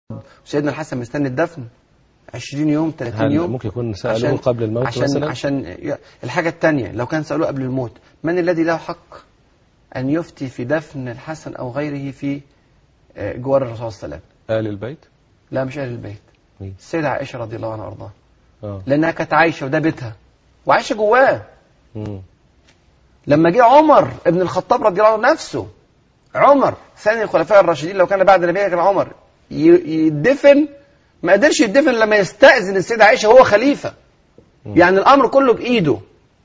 سيدنا الحسن مستني الدفن 20 يوم 30 يوم. ممكن يكون سألوه قبل الموت مثلا؟ عشان الحاجة الثانية، لو كان سألوه قبل الموت، من الذي له حق أن يفتي في دفن الحسن أو غيره في جوار الرسول صلى الله عليه وسلم؟ آل البيت؟ لا، مش آل البيت. السيدة عائشة رضي الله عنها وارضاها، لأنها كانت عايشة وده بيتها وعايشة جواه. لما جه عمر ابن الخطاب رضي الله عنه نفسه، عمر ثاني الخلفاء الراشدين، لو كان بعد النبي كان عمر يدفن، ما قدرش يدفن لما يستأذن السيدة عائشة وهو خليفة. يعني الأمر كله بإيده،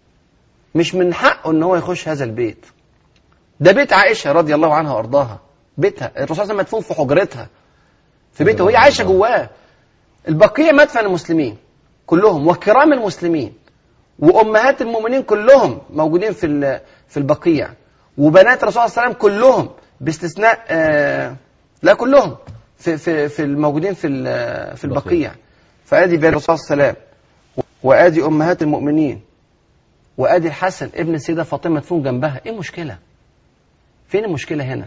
مش من حقه ان هو يخش هذا البيت. ده بيت عائشة رضي الله عنها وارضاها، بيتها. الرسول صلى الله عليه وسلم مدفون في حجرتها في بيته وهي عايشة جواه. البقيع مدفن المسلمين كلهم وكرام المسلمين وأمهات المؤمنين كلهم موجودين في البقيع، وبنات الرسول صلى الله عليه وسلم كلهم باستثناء لا كلهم في الموجودين في البقيع. فادي بين الرسول صلى الله عليه وسلم، وادي أمهات المؤمنين، وادي الحسن ابن السيدة فاطمة مدفون جنبها. ايه المشكلة؟ فين المشكلة هنا؟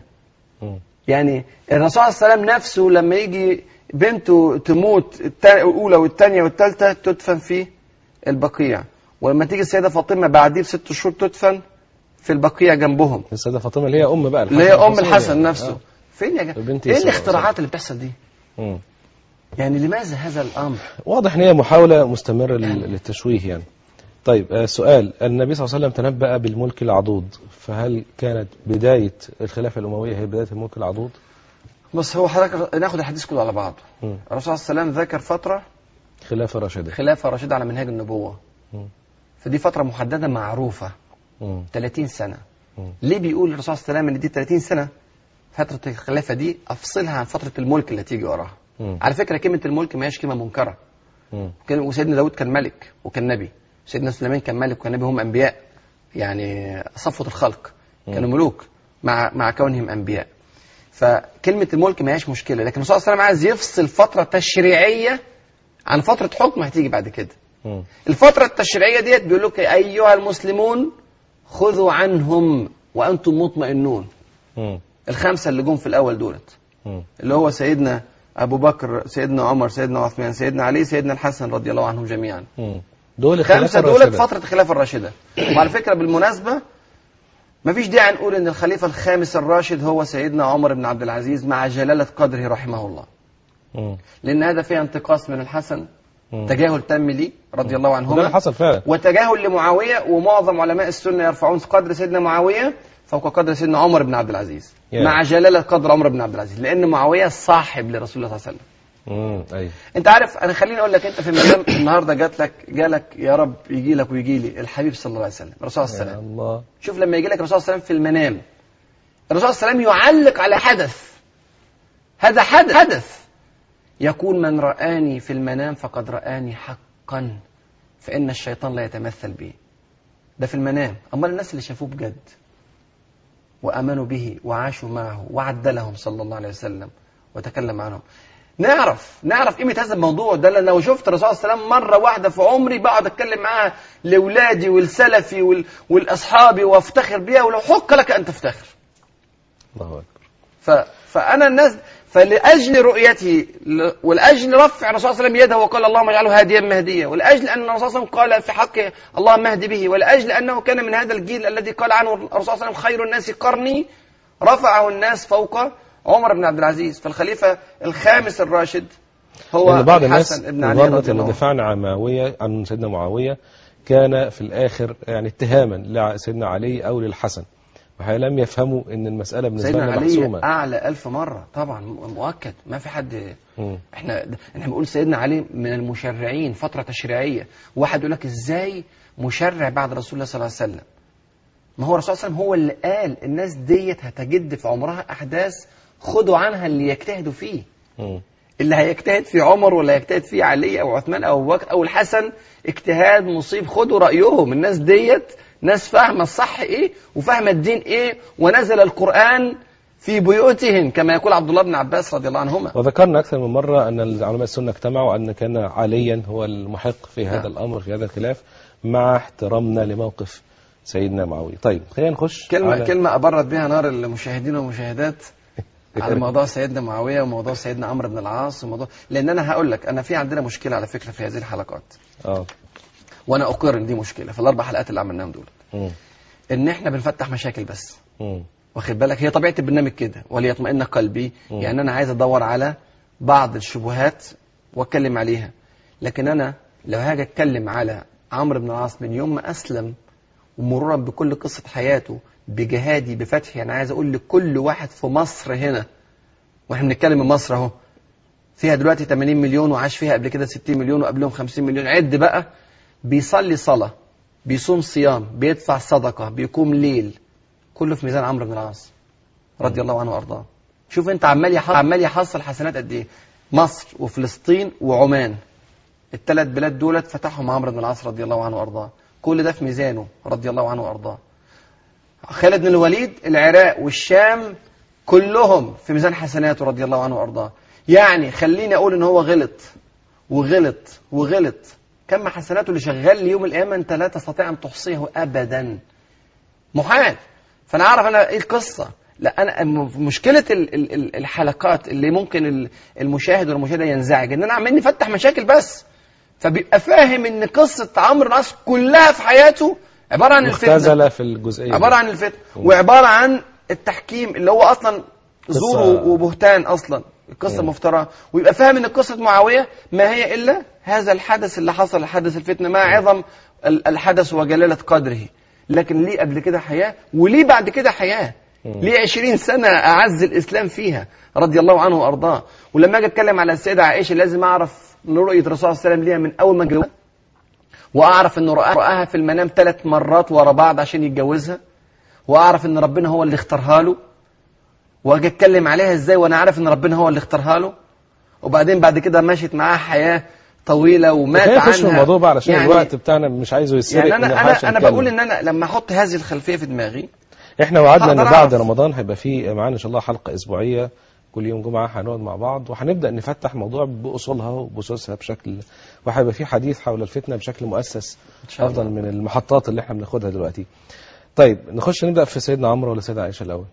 يعني الرسول صلى الله عليه وسلم نفسه لما يجي بنته تموت الأولى والثانية والثالثة تدفن في البقيع، ولما تيجي السيدة فاطمة بعديه ب6 شهور تدفن في البقيع جنبهم. السيدة فاطمة اللي هي أم بقى اللي هي أم الحسن نفسه. فين يا جماعة؟ ايه الاختراعات اللي بتحصل دي؟ يعني لماذا هذا الأمر؟ واضح ان هي محاولة مستمرة للتشويه يعني. طيب سؤال، النبي صلى الله عليه وسلم تنبأ بالملك العضوض، فهل كانت بداية الخلافة الأموية هي بداية الملك العضوض؟ بس هو حضرتك ناخد الحديث كله على بعضه. الرسول صلى الله عليه وسلم ذكر فترة خلافة راشدة، خلافة راشدة على منهاج النبوة. فدي فترة محددة معروفة 30 سنة. ليه بيقول الرسول صلى الله عليه وسلم ان دي 30 سنة فترة الخلافة دي أفصلها عن فترة الملك اللي تيجي وراها؟ على فكرة كلمة الملك ما هيش كلمة منكرة. وسيدنا داود كان ملك وكان نبي، سيدنا سليمان كان ملك وكان نبي، هم أنبياء يعني صفوة الخلق، كانوا ملوك مع كونهم أنبياء. فكلمة الملك ما هيش مشكلة، لكن الرسول صلى الله عليه وسلم عايز يفصل فترة تشريعية عن فترة حكم هتيجي بعد كده. الفترة التشريعية ديت بيقول لك أيها المسلمون خذوا عنهم وأنتم مطمئنون. الخمسة اللي جم في الأول دولت، اللي هو سيدنا أبو بكر، سيدنا عمر، سيدنا عثمان، سيدنا علي، سيدنا الحسن رضي الله عنهم جميعا. دول خمسة دولت فترة الخلافة الراشدة. وعلى فكرة بالمناسبة ما فيش داعي نقول ان الخليفة الخامس الراشد هو سيدنا عمر بن عبد العزيز مع جلالة قدره رحمه الله، لان هذا فيه انتقاص من الحسن، تجاهل تام لي رضي الله عنهما، حصل فعلا، وتجاهل لمعاوية. ومعظم علماء السنة يرفعون قدر سيدنا معاوية فوق قدر سيدنا عمر بن عبد العزيز مع جلالة قدر عمر بن عبد العزيز، لان معاوية صاحب لرسول الله صلى الله عليه وسلم. أيوة. انت عارف، انا خليني اقول لك، انت في المدام النهارده جالك يا رب يجي لك ويجي لي الحبيب صلى الله عليه وسلم الرسول صلى الله عليه وسلم. الله. شوف لما يجي لك الرسول صلى الله عليه وسلم في المنام، الرسول صلى الله عليه وسلم يعلق على حدث، هذا حدث يقول من رآني في المنام فقد رآني حقا فإن الشيطان لا يتمثل بي. ده في المنام. أمال الناس اللي شافوه بجد وآمنوا به وعاشوا معه وعدلهم صلى الله عليه وسلم وتكلم عنهم، نعرف قيمة هذا الموضوع ده. لأن لو شفت الرسول صلى الله عليه وسلم مرة واحدة في عمري بقعد أتكلم معاه لأولادي والسلفي والأصحابي وافتخر بيها، ولو حق لك أن تفتخر. الله أكبر. فأنا الناس فلأجل رؤيته ولأجل رفع الرسول صلى الله عليه وسلم يده وقال اللهم اجعله هاديا مهديا، ولأجل أن الرسول صلى الله عليه وسلم قال في حقه اللهم اهد به، ولأجل أنه كان من هذا الجيل الذي قال عنه الرسول صلى الله عليه وسلم خير الناس قرني، رفعه الناس فوق عمر بن عبد العزيز. فالخليفة الخامس الراشد هو بعض الحسن ابن علي رضي الله عنه. دفعنا عن سيدنا معاوية كان في الآخر يعني اتهاما لسيدنا علي أو للحسن، لم يفهموا ان المسألة بالنسبة لنا محسومة. سيدنا علي أعلى 1000 مرة طبعا، مؤكد، ما في حد. احنا بنقول سيدنا علي من المشرعين فترة تشريعية. واحد يقول لك ازاي مشرع بعد رسول الله صلى الله عليه وسلم؟ ما هو الرسول صلى الله عليه وسلم هو اللي قال الناس ديت هتجد في عمرها أحداث خدوا عنها اللي يجتهدوا فيه. اللي هيجتهد في عمر ولا يجتهد في علي أو عثمان أو أبو بكر أو الحسن اجتهاد مصيب، خدوا رأيهم. الناس ديت ناس فاهمة الصح إيه وفاهمة الدين إيه، ونزل القرآن في بيوتهم كما يقول عبد الله بن عباس رضي الله عنهما. وذكرنا أكثر من مرة أن علماء السنة اجتمعوا أن كان عليا هو المحق في هذا الأمر، في هذا الخلاف، مع احترامنا لموقف سيدنا معاوية. طيب خلينا نخش كلمة أبرد بها نار المشاهدين والمشاهدات. على موضوع سيدنا معاوية وموضوع سيدنا عمرو بن العاص وموضوع، لأن أنا هقول لك أنا في عندنا مشكلة على فكرة في هذه الحلقات. وأنا أقر إن دي مشكلة في الأربع حلقات اللي عملناهم دول. إن إحنا بنفتح مشاكل بس. واخد بالك، هي طبيعة البرنامج كده، وليطمئن قلبي. يعني أنا عايز أدور على بعض الشبهات وأتكلم عليها، لكن أنا لو هاجي أتكلم على عمرو بن العاص من يوم ما أسلم ومرورا بكل قصة حياته بجهادي بفتحي، أنا عايز أقول لكل واحد في مصر هنا، وإحنا بنتكلم من مصر أهو، فيها دلوقتي 80 مليون وعاش فيها قبل كده 60 مليون وقبلهم 50 مليون، عد بقى، بيصلي صلاة، بيصوم صيام، بيدفع صدقة، بيقوم ليل، كله في ميزان عمرو بن العاص رضي الله عنه وأرضاه. شوف أنت عمال يحصل حسنات قد إيه. مصر وفلسطين وعمان، الثلاث بلاد دولت فتحهم عمرو بن العاص رضي الله عنه وأرضاه، كل ده في ميزانه رضي الله عنه وأرضاه. خالد بن الوليد العراق والشام كلهم في ميزان حسناته رضي الله عنه وأرضاه. يعني خليني أقول إن هو غلط وغلط وغلط، كم حسناته اللي شغال ليوم القيامة أنت لا تستطيع أن تحصيه أبدا، محال. فأنا أعرف أنا إيه القصة. لا، أنا مشكلة الحلقات اللي ممكن المشاهد والمشاهدة ينزعج إن أنا عمال نفتح مشاكل بس، فبيبقى فاهم إن قصة عمرو بن العاص كلها في حياته عبارة عن الفتنة، مختزلة في الجزئية، عبارة عن الفتنة وعبارة عن التحكيم اللي هو أصلا زور وبهتان، أصلا القصة مفترى. ويبقى فاهم إن قصة معاوية ما هي إلا هذا الحدث اللي حصل، حدث الفتنة، مع عظم الحدث وجلالة قدره، لكن ليه قبل كده حياة وليه بعد كده حياة، ليه 20 سنة أعز الإسلام فيها رضي الله عنه وأرضاه. ولما أجي أتكلم على السيدة عائشة لازم أعرف أن رؤية الرسول صلى الله عليه وسلم ليها من أول ما جوزها، وأعرف أنه رآها في المنام 3 مرات ورا بعض عشان يتجوزها، وأعرف أن ربنا هو اللي اختارها له، وأجي أتكلم عليها إزاي وأنا عارف أن ربنا هو اللي اختارها له. وبعدين بعد كده مشيت معاها حياة طويلة ومات عنها. في الموضوع بقى علشان يعني الوقت بتاعنا مش عايزه يسرق. يعني أنا بقول إن أنا لما أحط هذه الخلفية في دماغي، احنا وعدنا ان بعد رمضان هيبقى فيه معانا ان شاء الله حلقة اسبوعية كل يوم جمعة، هنقعد مع بعض وهنبدأ نفتح موضوع بأصولها وبأسسها بشكل، وهيبقى فيه حديث حول الفتنة بشكل مؤسس افضل من المحطات اللي احنا بناخدها دلوقتي. طيب نخش نبدأ في سيدنا عمرو ولا سيدة عائشة الأول؟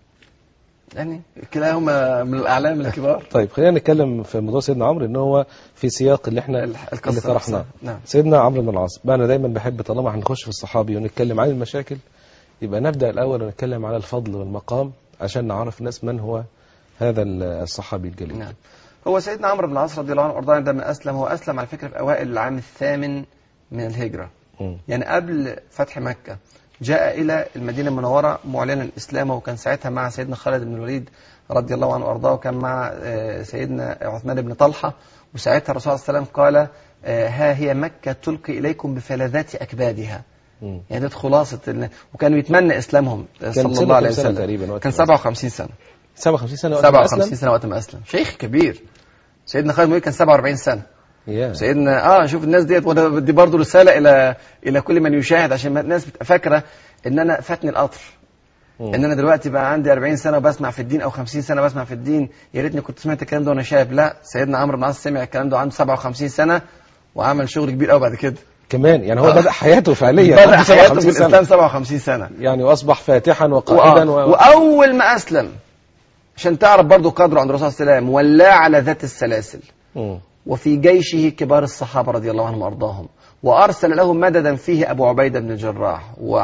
يعني كلاهما من الأعلام الكبار. طيب خلينا نتكلم في موضوع سيدنا عمرو ان هو في سياق اللي احنا اللي طرحناه. نعم. سيدنا عمرو بن العاص بقى، انا دايما بحب طالما هنخش في الصحابي ونتكلم عن المشاكل يبقى نبدأ الأول ونتكلم على الفضل والمقام عشان نعرف الناس من هو هذا الصحابي الجليل. نعم. هو سيدنا عمرو بن العاص رضي الله عنه وارضاه عندما أسلم، هو أسلم على فكرة في أوائل العام 8 من الهجرة، يعني قبل فتح مكة. جاء إلى المدينة المنورة معلنا إسلامه، وكان ساعتها مع سيدنا خالد بن الوليد رضي الله عنه وارضاه، وكان مع سيدنا عثمان بن طلحة. وساعتها الرسول صلى الله عليه وسلم قال ها هي مكة تلقي إليكم بفلذات أكبادها. يعني ده خلاصة، وكان يتمنى إسلامهم صلى الله عليه وسلم تقريبا. كان 57 سنة 57 سنة 57 سنة وقت ما أسلم، شيخ كبير. سيدنا خالد بن الوليد كان 47 سنة. سيدنا شوف الناس ديت، ودي برضه رسالة إلى كل من يشاهد، عشان الناس بتبقى فاكرة إن أنا فاتني القطر، إن أنا دلوقتي بقى عندي 40 سنة وبسمع في الدين، أو 50 سنة بسمع في الدين، يا ريتني كنت سمعت الكلام ده وأنا شاب. لا، سيدنا عمرو بن العاص سمع الكلام ده عنده 57 سنة وعمل شغل كبير قوي بعد كده كمان. يعني هو بدأ حياته فعليا، بدأ حياته في الإسلام 57 سنة يعني، وأصبح فاتحا وقائدا وأول ما أسلم، عشان تعرف برضو قدره عند الرسول صلى الله عليه وسلم، ولا على ذات السلاسل، وفي جيشه كبار الصحابة رضي الله عنهم وأرضاهم، وأرسل لهم مددا فيه أبو عبيدة بن الجراح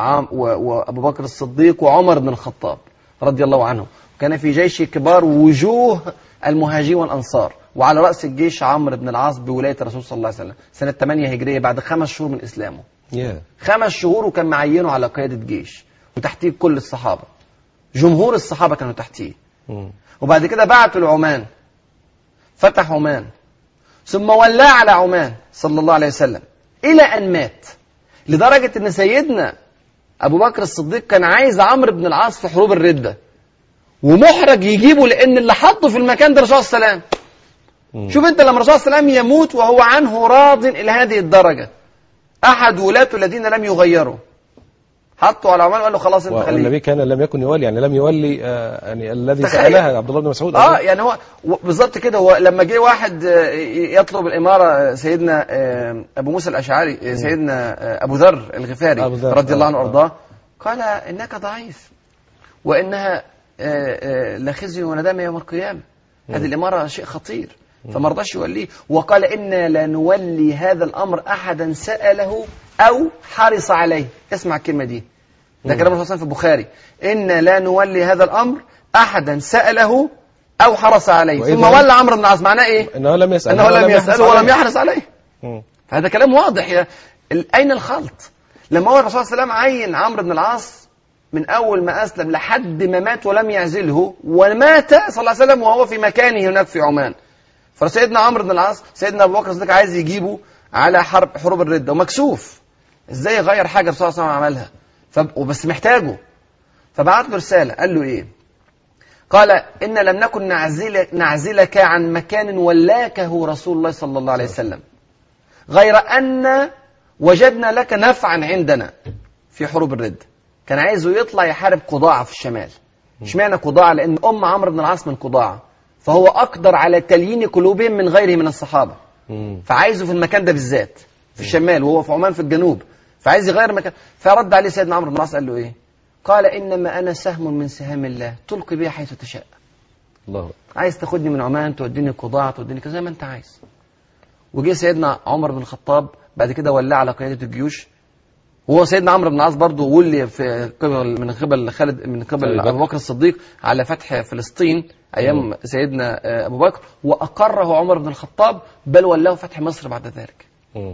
وأبو بكر الصديق وعمر بن الخطاب رضي الله عنهم. كان في جيشه كبار وجوه المهاجرين والأنصار، وعلى رأس الجيش عمرو بن العاص بولاية الرسول صلى الله عليه وسلم سنة 8 هجرية، بعد 5 شهور من إسلامه. 5 شهور، وكان معينه على قيادة جيش، وتحتيه كل الصحابة، جمهور الصحابة كانوا تحتيه. وبعد كده بعتوا لعمان، فتح عمان، ثم ولى على عمان صلى الله عليه وسلم إلى أن مات، لدرجة أن سيدنا أبو بكر الصديق كان عايز عمرو بن العاص في حروب الردة، ومحرج يجيبه، لأن اللي حطه في المكان ده الرسول صلى الله عليه وسلم. شوف أنت لما الرسول صلى الله عليه وسلم يموت وهو عنه راض إلى هذه الدرجة، أحد ولاته الذين لم يغيروا حطوا على عمان وقال له خلاص انت خليه. والنبي كان لم يكن يولي، يعني لم يولي يعني الذي سألها عبد الله بن مسعود. يعني هو بالظبط كده. هو لما جه واحد يطلب الإمارة، سيدنا أبو موسى الأشعري، سيدنا أبو ذر الغفاري رضي الله عنه وأرضاه، قال إنك ضعيف، وإنها لا خزي وندامة يوم القيامة. هذه الإمارة شيء خطير، فما رضاش يوليه. وقال إنا لا نولي هذا الأمر أحدا سأله أو حرص عليه. اسمع الكلمة دي، ده كلام الرسول في البخاري. إنا لا نولي هذا الأمر أحدا سأله أو حرص عليه. ثم ولى عمرو بن العاص. معناه إيه؟ أنه لم يسأل، أنه لم يسأل ولم يحرص عليه. فهذا كلام واضح. أين الخلط؟ لما هو الرسول صلى الله عليه وسلم عين عمرو بن العاص من أول ما أسلم لحد ما مات ولم يعزله، ومات صلى الله عليه وسلم وهو في مكانه هناك في عمان. فسيدنا عمرو بن العاص سيدنا أبو بكر الصديق عايز يجيبه على حروب الردة ومكسوف. إزاي يغير حاجة الرسول صلى الله عليه وسلم عملها؟ وبس محتاجه. فبعت له رسالة، قال له إيه؟ قال إن لم نكن نعزلك عن مكان ولاكه رسول الله صلى الله عليه وسلم، غير أن وجدنا لك نفعا عندنا في حروب الردة. كان عايزه يطلع يحارب قضاعة في الشمال. اشمعنى قضاعة؟ لأن عمرو بن العاص من قضاعة، فهو أقدر على تليين قلوبهم من غيره من الصحابة. فعايزه في المكان ده بالذات في الشمال، وهو في عمان في الجنوب، فعايز يغير مكان. فرد عليه سيدنا عمرو بن العاص قال له إيه؟ قال إنما أنا سهم من سهام الله تلقي بي حيث تشاء. الله. عايز تاخدني من عمان، توديني قضاعة، توديني كذا زي ما أنت عايز. وجه سيدنا عمر بن الخطاب بعد كده ولى على قيادة الجيوش. وهو سيدنا عمرو بن العاص برضه ولي من قبل خالد، من قبل أبو بكر الصديق على فتح فلسطين أيام سيدنا أبو بكر، وأقره عمر بن الخطاب، بل ولاه فتح مصر بعد ذلك.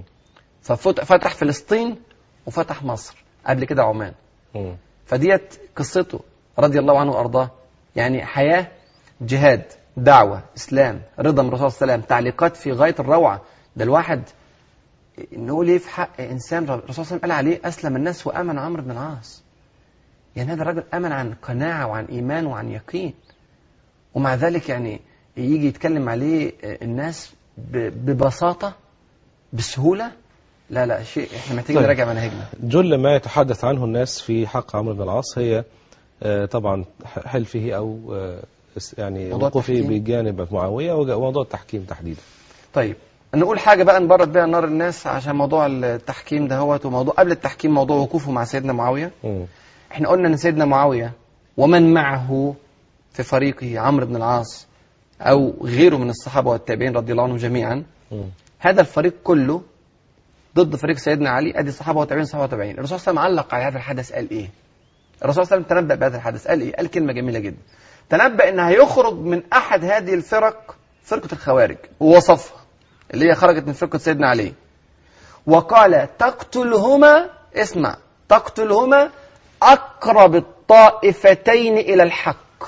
ففتح فلسطين وفتح مصر قبل كده عمان. فديت قصته رضي الله عنه وأرضاه. يعني حياة، جهاد، دعوة، إسلام، رضا من الرسول صلى الله عليه وسلم، تعليقات في غاية الروعة. ده الواحد نقول ايه في حق انسان الرسول صلى الله عليه وسلم قال عليه اسلم الناس وامن عمرو بن العاص. يعني هذا الرجل امن عن قناعه وعن ايمان وعن يقين، ومع ذلك يعني يجي يتكلم عليه الناس ببساطه بسهوله. لا شيء احنا محتاجين نراجع منهجنا. جل ما يتحدث عنه الناس في حق عمرو بن العاص هي طبعا حلفه او يعني وقوفه بجانب معاويه وموضوع التحكيم تحديدا. طيب نقول حاجة بقى نبرد بها نار الناس عشان موضوع التحكيم ده هو، وموضوع قبل التحكيم موضوع وقوفه مع سيدنا معاوية. احنا قلنا ان سيدنا معاوية ومن معه في فريقه عمرو بن العاص او غيره من الصحابة والتابعين رضي الله عنهم جميعا، هذا الفريق كله ضد فريق سيدنا علي. ادي الصحابة والتابعين، الصحابة والتابعين. الرسول صلى الله عليه وسلم علق على هذا الحدث قال ايه؟ الرسول صلى الله عليه وسلم تنبأ بهذا الحدث قال ايه؟ قال كلمة جميلة جدا. تنبأ ان هيخرج من احد هذه الفرق فرقة الخوارج، ووصفها اللي هي خرجت من فرقة سيدنا علي، وقال تقتلهما، اسمع، تقتلهما أقرب الطائفتين إلى الحق.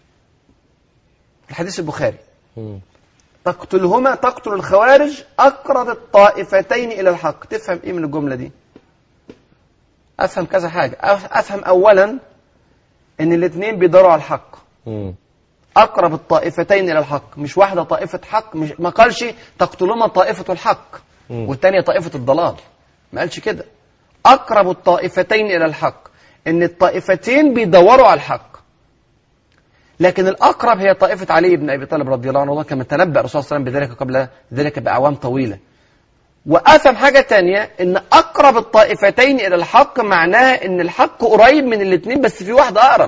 الحديث البخاري. تقتلهما، تقتل الخوارج أقرب الطائفتين إلى الحق. تفهم إيه من الجملة دي؟ أفهم كذا حاجة. أفهم أولا إن الاثنين بيدوروا على الحق. أقرب الطائفتين إلى الحق، مش واحدة طائفة حق، مش ما قالش تقتلهما طائفة الحق والثانية طائفة الضلال، ما قالش كده. أقرب الطائفتين إلى الحق، إن الطائفتين بيدوروا على الحق، لكن الأقرب هي طائفة علي بن أبي طالب رضي الله عنه، كما تنبأ الرسول صلى الله عليه وسلم بذلك قبل ذلك بأعوام طويلة. وأفهم حاجة تانية، إن أقرب الطائفتين إلى الحق معناها إن الحق قريب من الاثنين، بس في واحدة أقرب،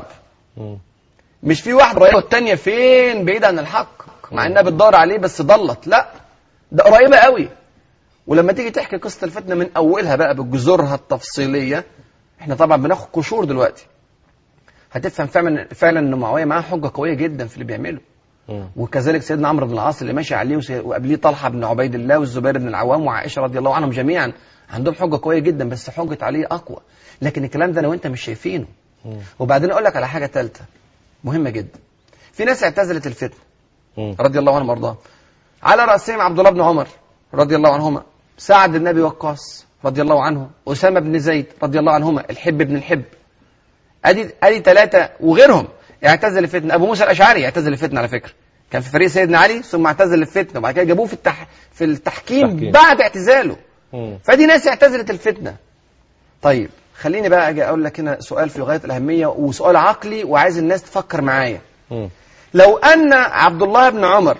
مش في واحدة قريبة والتانية فين بعيد عن الحق، مع إنها بتدور عليه بس ضلت. لا، ده قريبة قوي. ولما تيجي تحكي قصة الفتنة من أولها بقى بجذورها التفصيلية، احنا طبعا بناخد قشور دلوقتي، هتفهم فعلا ان معاوية معاه حجة قوية جدا في اللي بيعمله. وكذلك سيدنا عمرو بن العاص اللي ماشي عليه، وقبليه طلحة بن عبيد الله والزبير بن العوام وعائشة رضي الله عنهم جميعا، عندهم حجة قوية جدا، بس حجة عليه أقوى. لكن الكلام ده أنا وأنت مش شايفينه. وبعدين أقول لك على حاجة ثالثة مهمة جدا. في ناس اعتزلت الفتنة رضي الله عنهم وارضاهم، على رأسهم عبد الله بن عمر رضي الله عنهما، سعد بن أبي وقاص رضي الله عنه، أسامة بن زيد رضي الله عنهما، الحب بن الحب. ادي ثلاثة وغيرهم اعتزل الفتنة. أبو موسى الأشعري اعتزل الفتنة على فكرة، كان في فريق سيدنا علي ثم اعتزل الفتنة، وبعد كده جابوه في التحكيم بعد اعتزاله. فدي ناس اعتزلت الفتنة. طيب خليني بقى أجي أقول لك هنا سؤال في غاية الأهمية وسؤال عقلي، وعايز الناس تفكر معايا. لو أن عبد الله بن عمر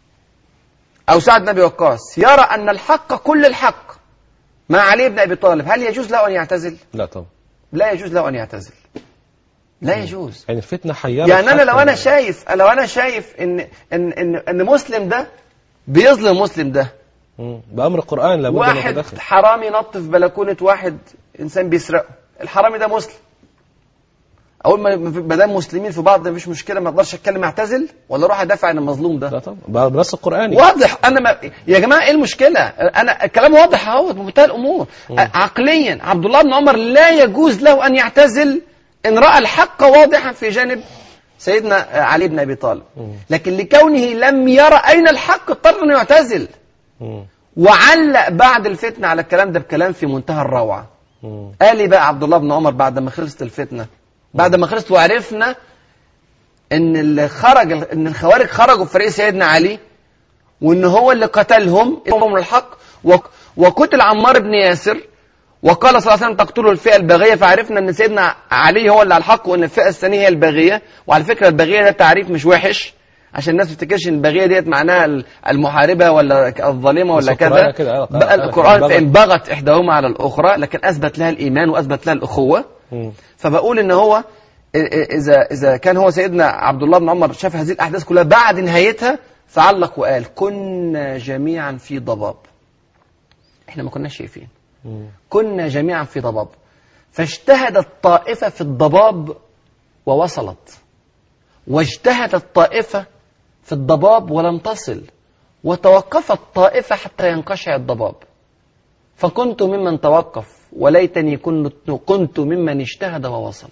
أو سعد بن أبي وقاص يرى أن الحق كل الحق مع علي بن أبي طالب، هل يجوز له أن يعتزل؟ لا طبعا، لا يجوز له أن يعتزل. لا يجوز. يعني الفتنة حيرت. يعني أنا لو أنا شايف إن مسلم ده بيظلم مسلم ده، بأمر القرآن لابد أن واحد يتدخل. حرامي نط في بلكونة واحد إنسان بيسرقه، الحرامي ده مسلم، أول ما دام مسلمين في بعض مفيش مشكلة، ما أقدرش أتكلم أعتزل ولا أروح أدافع عن المظلوم ده؟ لا طبعا بنص القرآن واضح. يا جماعة إيه المشكلة؟ أنا الكلام واضح أهو بمنتهى الأمور. عقليا عبد الله بن عمر لا يجوز له أن يعتزل إن رأى الحق واضحا في جانب سيدنا علي بن أبي طالب، لكن لكونه لم يرى أين الحق اضطر أن يعتزل. وعلق بعد الفتنة على الكلام ده بكلام في منتهى الروعة. قال لي بقى عبد الله بن عمر بعد ما خلصت الفتنة، بعد ما خلصت وعرفنا ان ان الخوارج خرجوا في فريق سيدنا علي، وان هو اللي قتلهم من الحق، وقتل عمار بن ياسر، وقال صلى الله عليه وسلم تقتلوا الفئة الباغية، فعرفنا ان سيدنا علي هو اللي على الحق وان الفئة الثانية هي الباغية. وعلى فكرة الباغية ده تعريف مش وحش، عشان الناس ما تفتكرش ان الباغية ديت معناها المحاربة ولا الظالمة ولا كذا. بقى القرآن فإن بغت إحداهما على الأخرى، لكن أثبت لها الإيمان وأثبت لها الأخوة. فبقول ان هو إذا كان هو سيدنا عبد الله بن عمر شاف هذه الأحداث كلها بعد نهايتها، فعلق وقال كنا جميعا في ضباب. احنا ما كناش شايفين، كنا جميعا في ضباب، فاجتهدت طائفة في الضباب ووصلت، واجتهدت طائفة في الضباب ولم تصل، وتوقفت طائفة حتى ينقشع الضباب، فكنت ممن توقف وليتني كنت ممن اجتهد ووصل.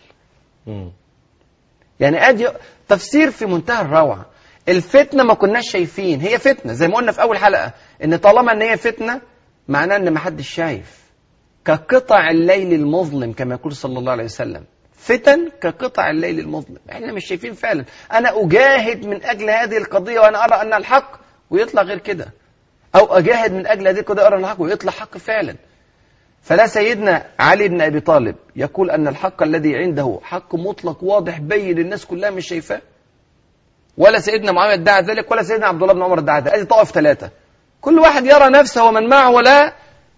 يعني ادي تفسير في منتهى الروعة. الفتنة ما كناش شايفين، هي فتنة زي ما قلنا في أول حلقة، إن طالما إن هي فتنة معناه إن ما حدش شايف، كقطع الليل المظلم كما يقول صلى الله عليه وسلم. فتن كقطع الليل المظلم، احنا مش شايفين فعلا. أنا أجاهد من أجل هذه القضية وأنا أرى أن الحق ويطلع غير كده، أو أجاهد من أجل هذه القضية وأرى أن الحق ويطلع حق فعلا. فلا سيدنا علي بن أبي طالب يقول أن الحق الذي عنده حق مطلق واضح بين الناس كلها مش شايفاه، ولا سيدنا معاوية ادعى ذلك، ولا سيدنا عبد الله بن عمر ادعى ذلك. هذه طائف ثلاثة، كل واحد يرى نفسه ومن معه ولا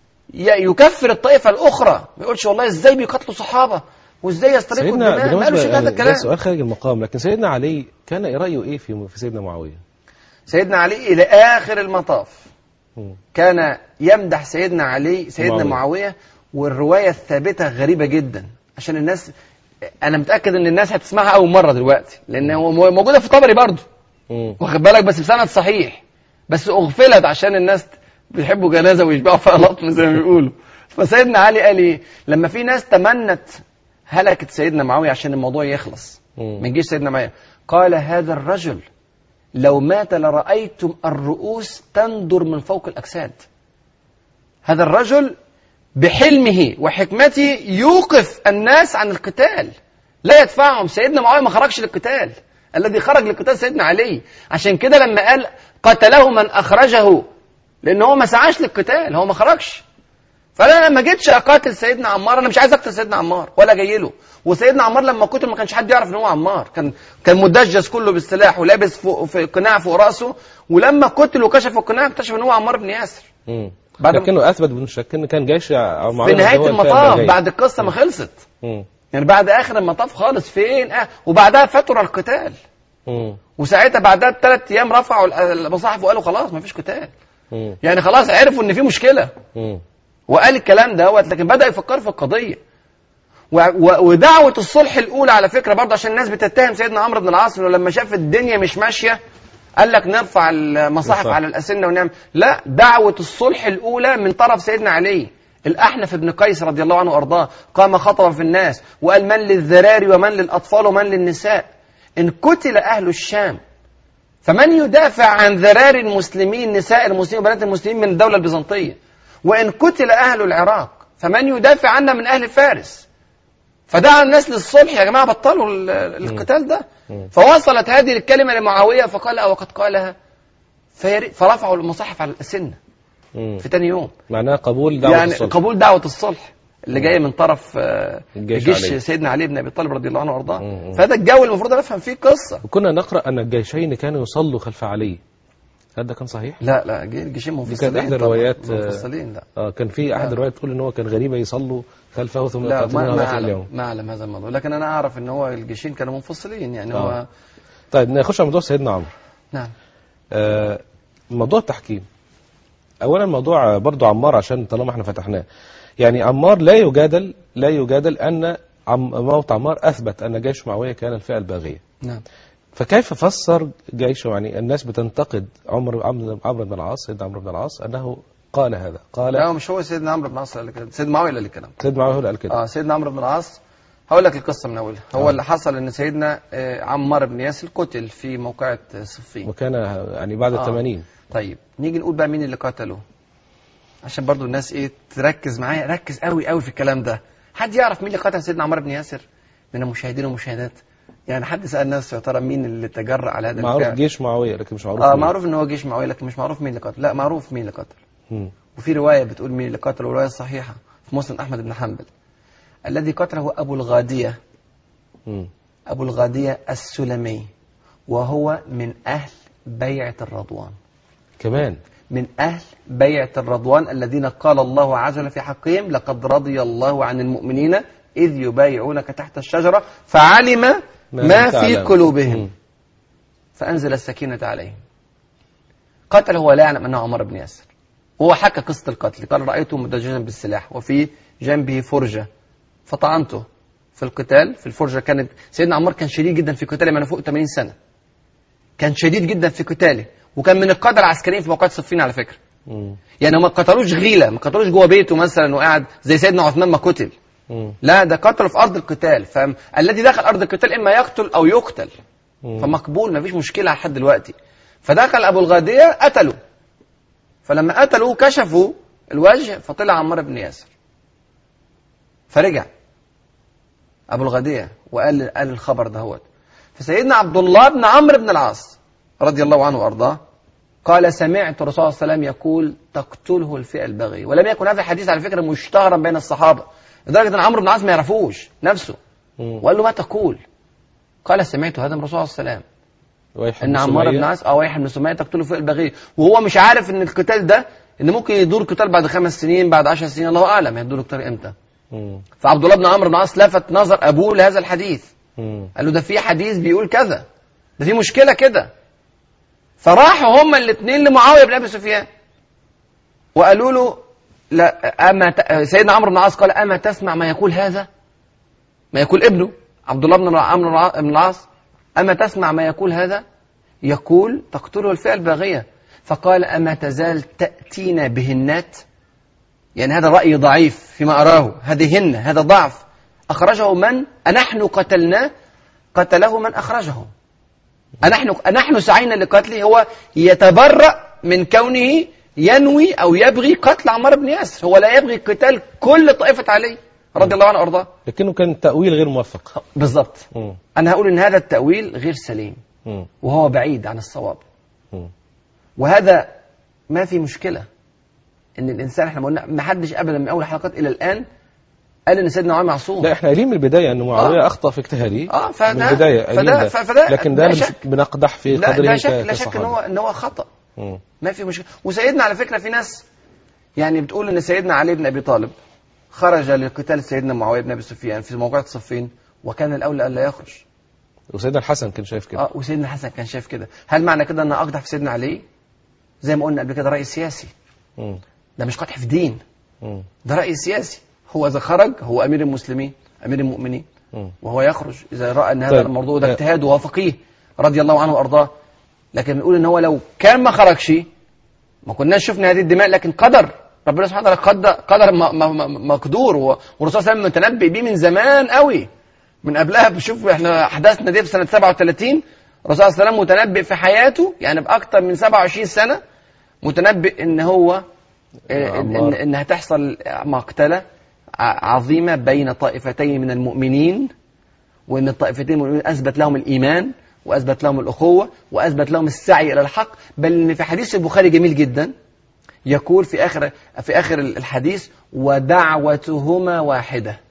يكفر الطائفة الأخرى، ما يقولش والله إزاي بيقتلوا صحابة وإزاي يسترقوا الدماء، ما قالوش هذا الكلام. ده سؤال خارج المقام، لكن سيدنا علي كان رأيه إيه في سيدنا معاوية؟ سيدنا علي إلى آخر المطاف كان يمدح سيدنا علي سيدنا معاوية. والرواية الثابتة غريبة جدا، عشان الناس، أنا متأكد إن الناس هتسمعها أول مرة دلوقتي، لأن موجودة في طبري برضو، واخد بالك، بس بسند صحيح، بس أغفلت عشان الناس بيحبوا جنازة ويشبعوا فيها لطم زي ما بيقولوا. فسيدنا علي قال إيه لما في ناس تمنت هلكة سيدنا معاوية عشان الموضوع يخلص من جيش سيدنا معاوية؟ قال هذا الرجل لو مات لرأيتم الرؤوس تندر من فوق الأجساد. هذا الرجل بحلمه وحكمته يوقف الناس عن القتال، لا يدفعهم. سيدنا معاوية ما خرجش للقتال، الذي خرج للقتال سيدنا علي. عشان كده لما قال قتله من أخرجه، لأنه هو ما سعاش للقتال، هو ما خرجش. فأنا لما جيتش أقاتل سيدنا عمار، أنا مش عايز أقتل سيدنا عمار ولا جاي له. وسيدنا عمار لما قتل ما كانش حد يعرف إن هو عمار، كان مدجس كله بالسلاح ولابس في قناع فوق رأسه، ولما قتل وكشف القناع اكتشف إن هو عمار بن ياسر. لكنه أثبت بدون شك إن كان جيش في نهاية المطاف بعد القصة ما خلصت، يعني بعد آخر المطاف خالص فين وبعدها فترة القتال. وساعتها بعدها ب3 أيام رفعوا المصاحف وقالوا خلاص ما فيش قتال، يعني خلاص عرفوا إن في مشكلة. وقال الكلام دوت، لكن بدأ يفكر في القضية. ودعوة الصلح الأولى على فكرة برضه، عشان الناس بتتهم سيدنا عمرو بن العاص إنه لما شاف الدنيا مش ماشية قال لك نرفع المصاحف على الأسنة ونعمل. لا، دعوة الصلح الأولى من طرف سيدنا علي. الأحنف بن قيس رضي الله عنه وأرضاه قام خطب في الناس وقال من للذراري ومن للأطفال ومن للنساء، إن قتل أهل الشام فمن يدافع عن ذراري المسلمين، نساء المسلمين وبنات المسلمين من الدولة البيزنطية، وإن قتل أهل العراق فمن يدافع عنا من أهل فارس. فدعا الناس للصلح، يا جماعة بطلوا القتال ده. فوصلت هذه الكلمة لمعاوية فقال وقد قالها، فرفعوا المصاحف على الأسنة في تاني يوم. معناها قبول دعوة يعني الصلح، قبول دعوة الصلح اللي جاية من طرف الجيش سيدنا علي بن أبي طالب رضي الله عنه وأرضاه. فهذا الجو المفروض نفهم فيه قصة. وكنا نقرأ أن الجيشين كانوا يصلوا خلف علي، هذا كان صحيح؟ لا الجيشين منفصلين. كانت احدى الروايات منفصلين. لا كان في احد الروايات تقول ان هو كان غريبه يصلوا خلفه ثم لا يقاتلونه ما ذاك اليوم. ما أعلم هذا الموضوع، لكن أنا أعرف أن هو الجيشين كانوا منفصلين يعني. هو طيب نخش على موضوع سيدنا عمرو. نعم. موضوع التحكيم. أولا موضوع برضو عمار، عشان طالما احنا فتحناه، يعني عمار لا يجادل أن موت عمار أثبت أن جيش معاوية كان الفئة الباغية. نعم. فكيف فسر جيشه؟ يعني الناس بتنتقد عمرو بن العاص، سيدنا عمرو بن العاص، أنه قال هذا. لا مش هو سيدنا عمرو بن العاص اللي كده، سيدنا معاوية اللي كده. سيدنا معاوية اللي قال كده. سيدنا عمرو بن العاص، هقول لك القصة من أولها. هو اللي حصل أن سيدنا عمار بن ياسر قتل في موقعة صفين، وكان يعني بعد 80. طيب نيجي نقول بقى مين اللي قتله، عشان برضو الناس تركز معايا، ركز قوي قوي في الكلام ده. حد يعرف مين اللي قتل سيدنا عمار بن ياسر من المشاهدين والمشاهدات؟ يعني حد سأل الناس يا ترى مين اللي تجرأ على هذا معروف الفعل؟ جيش معاوية لكن مش معروف معروف ان هو جيش معاوية لكن مش معروف مين اللي قتل. لا معروف مين اللي قتل. وفي رواية بتقول مين اللي قتل، ورواية صحيحة في مسند أحمد بن حنبل. الذي قتله أبو الغادية. أبو الغادية السلمي، وهو من أهل بيعة الرضوان. كمان من أهل بيعة الرضوان الذين قال الله عز وجل في حقهم لقد رضي الله عن المؤمنين إذ يبايعونك تحت الشجرة فعلم ما في قلوبهم فأنزل السكينة عليهم. قتله ولا يعلم أنه عمار بن ياسر. هو حكى قصة القتل، قال رأيته مدججا بالسلاح وفي جنبه فرجة فطعنته في القتال. في الفرجة كانت سيدنا عمار كان شديد جدا في قتاله، من فوق 80 سنة كان شديد جدا في قتاله، وكان من القادة العسكريين في موقعة صفين على فكرة. يعني ما قتلوش غيلة، ما قتلوش جوه بيته مثلا وقاعد زي سيدنا عثمان ما قتل. لا ده قتله في أرض القتال، فالذي دخل أرض القتال إما يقتل أو يقتل، فمقبول ما فيش مشكلة لحد دلوقتي. فدخل أبو الغادية قتله، فلما قتلوه كشفوا الوجه فطلع عمار بن ياسر. فرجع أبو الغادية وقال الخبر دهوت. فسيدنا عبد الله بن عمرو بن العاص رضي الله عنه وأرضاه قال سمعت الرسول صلى الله عليه وسلم يقول تقتله الفئة البغي. ولم يكن هذا الحديث على فكرة مشتهرا بين الصحابة لدرجة أن عمرو بن العاص ما يعرفوش نفسه، وقال له ما تقول؟ قال سمعت هذا من الرسول صلى الله عليه وسلم ان عمار بن العاص واحد من سمية تقتله الفئة البغي، وهو مش عارف ان القتال ده ان ممكن يدور قتال بعد 5 سنين بعد 10 سنين، الله اعلم هيدور القتال امتى. فعبد الله بن عمرو بن العاص لفت نظر ابوه لهذا الحديث، قال له ده في حديث بيقول كذا، ده في مشكلة كده. فراحوا هما الاثنين لمعاوية بن ابي سفيان وقالوا له لا سيدنا عمرو بن العاص قال اما تسمع ما يقول هذا، ما يقول ابنه عبد الله بن عمرو بن العاص، اما تسمع ما يقول هذا يقول تقتله الفئة الباغية. فقال أما تزال تأتينا بهنات، يعني هذا رأي ضعيف فيما أراه، هذه هذا ضعف أخرجه من أنحن قتلناه، قتله من أخرجه، أنحن سعينا لقتله. هو يتبرأ من كونه ينوي أو يبغي قتل عمار بن ياسر، هو لا يبغي قتال كل طائفة عليه رضي الله عنه وأرضاه، لكنه كان تأويل غير موفق. بالضبط. أنا هقول إن هذا التأويل غير سليم وهو بعيد عن الصواب. وهذا ما في مشكلة ان الانسان، احنا قلنا ما حدش ابدا من اول حلقات الى الان قال ان سيدنا معاويه معصوم. لا احنا قايلين من البدايه ان معاويه اخطا في اجتهاده من البدايه، لكن ده مش بنقدح في قدره. لا شك ان هو خطا، ما في مشكله. وسيدنا على فكره في ناس يعني بتقول ان سيدنا علي بن ابي طالب خرج لقتال سيدنا معاويه بن ابي سفيان في موقعة صفين وكان الاولى الا يخرج. وسيدنا الحسن كان شايف كده. وسيدنا الحسن كان شايف كده. هل معنى كده ان اقدح في سيدنا علي؟ زي ما قلنا قبل كده رأي سياسي. ده مش قدح في دين، ده رأي سياسي. هو إذا خرج هو أمير المسلمين أمير المؤمنين، وهو يخرج إذا رأى أن هذا الموضوع ده اجتهاد وهو فقيه رضي الله عنه وأرضاه. لكن نقول أن هو لو كان ما خرجش ما كناش شفنا هذه الدماء، لكن قدر ربنا سبحانه وتعالى قدر مقدور، والرسول صلى الله عليه وسلم متنبئ بيه من زمان قوي، من قبلها. بشوف احنا أحداثنا دي في سنة 37 الرسول صلى الله عليه وسلم متنبئ في حياته، يعني بأكثر من 27 سنة متنبئ ان هو إن هتحصل مقتلة عظيمة بين طائفتين من المؤمنين، وان الطائفتين من المؤمنين اثبت لهم الايمان واثبت لهم الاخوة واثبت لهم السعي الى الحق. بل ان في حديث البخاري جميل جدا يقول في اخر الحديث ودعوتهما واحدة.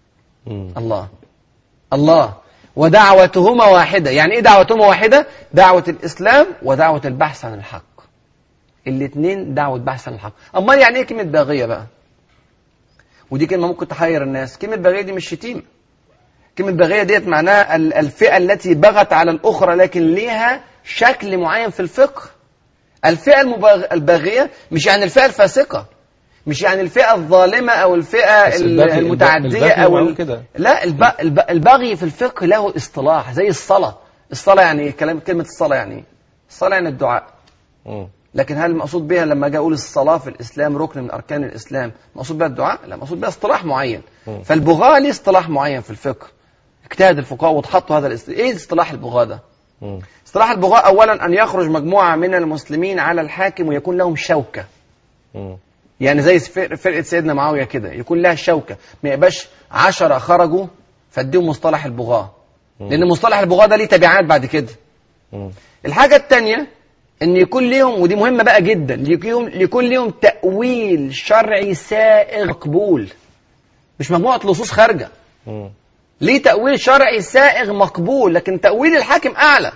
الله ودعوتهما واحدة. يعني ايه دعوتهما واحدة؟ دعوة الاسلام ودعوة البحث عن الحق، الاثنين دعوة بحث عن الحق. امال يعني ايه كلمة باغية بقى؟ ودي كلمة ممكن تحير الناس. كلمة بغية دي مش شتيمة. كلمة بغية ديت معناها الفئة التي بغت على الأخرى لكن ليها شكل معين في الفقه. الفئة الباغية مش يعني الفئة الفاسقة، مش يعني الفئة الظالمة أو الفئة المتعدية أو لا. البغي في الفقه له اصطلاح زي الصلاة. الصلاة يعني كلمة الصلاة يعني الصلاة يعني الدعاء. لكن هل المقصود بها لما اجي اقول الصلاة في الإسلام ركن من أركان الإسلام مقصود بها الدعاء؟ لا، مقصود بها اصطلاح معين. فالبغاة ليه اصطلاح معين في الفقه، اجتهد الفقهاء وتحطوا هذا ايه اصطلاح البغاة ده؟ اصطلاح البغاة أولا أن يخرج مجموعة من المسلمين على الحاكم ويكون لهم شوكة. يعني زي فرقة سيدنا معاوية كده يكون لها شوكة، ما يبقاش 10 خرجوا فاديهم مصطلح البغاة، لأن مصطلح البغاة ده ليه تبعات بعد كده. الحاجة الثانية ان يكون ليهم، ودي مهمة بقى جدا، يكون ليهم تأويل شرعي سائغ مقبول، مش مجموعة لصوص خارجة. ليه تأويل شرعي سائغ مقبول لكن تأويل الحاكم أعلى.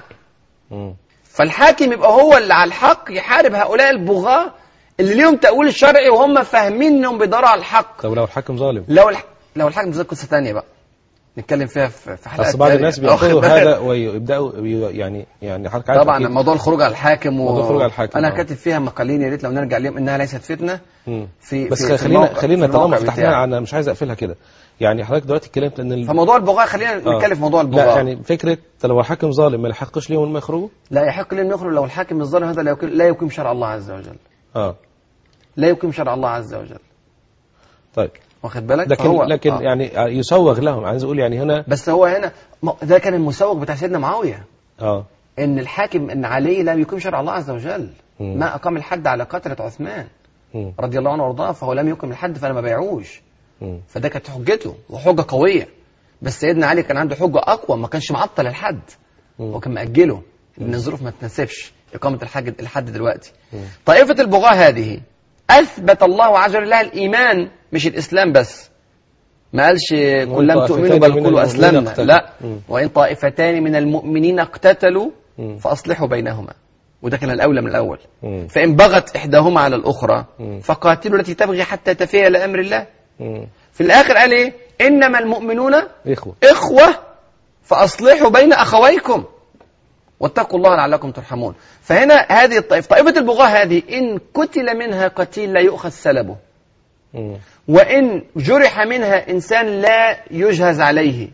فالحاكم يبقى هو اللي على الحق يحارب هؤلاء البغاة اللي ليهم تأويل الشرعي وهم فاهمين انهم بيداروا على الحق. طب لو الحاكم ظالم؟ لو الحاكم ظالم قصة ثانية بقى نتكلم فيها في حلقات. بس بعض الناس بياخدوا هذا ويبداوا يعني حضرتك عارف طبعا موضوع الخروج على الحاكم موضوع الخروج على الحاكم انا كاتب فيها مقالين يا ريت لو نرجع ليهم انها ليست فتنه. بس خلينا طالما فتحناها انا مش عايز اقفلها كده. يعني حضرتك دلوقتي اتكلمت ان فموضوع البغاء خلينا نتكلم في موضوع البغاء. لا يعني فكره لو الحاكم ظالم ما يحقش ليهم انهم يخرجوا؟ لا يحق لهم يخرجوا لو الحاكم الظالم هذا لا يقيم شرع الله عز وجل. لا يقيم شرع الله عز وجل. طيب واخد بالك؟ لكن يعني يسوغ لهم، عايز اقول يعني هنا بس هو هنا ده كان المسوغ بتاع سيدنا معاوية. ان الحاكم ان علي لم يقيم شرع الله عز وجل. ما اقام الحد على قتلة عثمان رضي الله عنه وارضاه فهو لم يقيم الحد فانا ما بيعوش. فده كانت حجته وحجة قوية. بس سيدنا علي كان عنده حجة اقوى، ما كانش معطل الحد وكان مأجله لان الظروف ما تناسبش اقامة الحد دلوقتي. طائفة البغاة هذه اثبت الله عز وجل لها الايمان مش الاسلام بس. ما قالش قل لم تؤمنوا بل قولوا أسلمنا، لا. وإن طائفتان من المؤمنين اقتتلوا فأصلحوا بينهما، وده كان الأولى من الأول. فإن بغت إحداهما على الأخرى فقاتلوا التي تبغي حتى تفيء إلى أمر الله. في الآخر قال إيه؟ إنما المؤمنون إخوة فأصلحوا بين أخويكم واتقوا الله لعلكم ترحمون. فهنا هذه طائفة البغاة هذه إن قتل منها قتيل لا يؤخذ سلبه، وإن جرح منها إنسان لا يجهز عليه،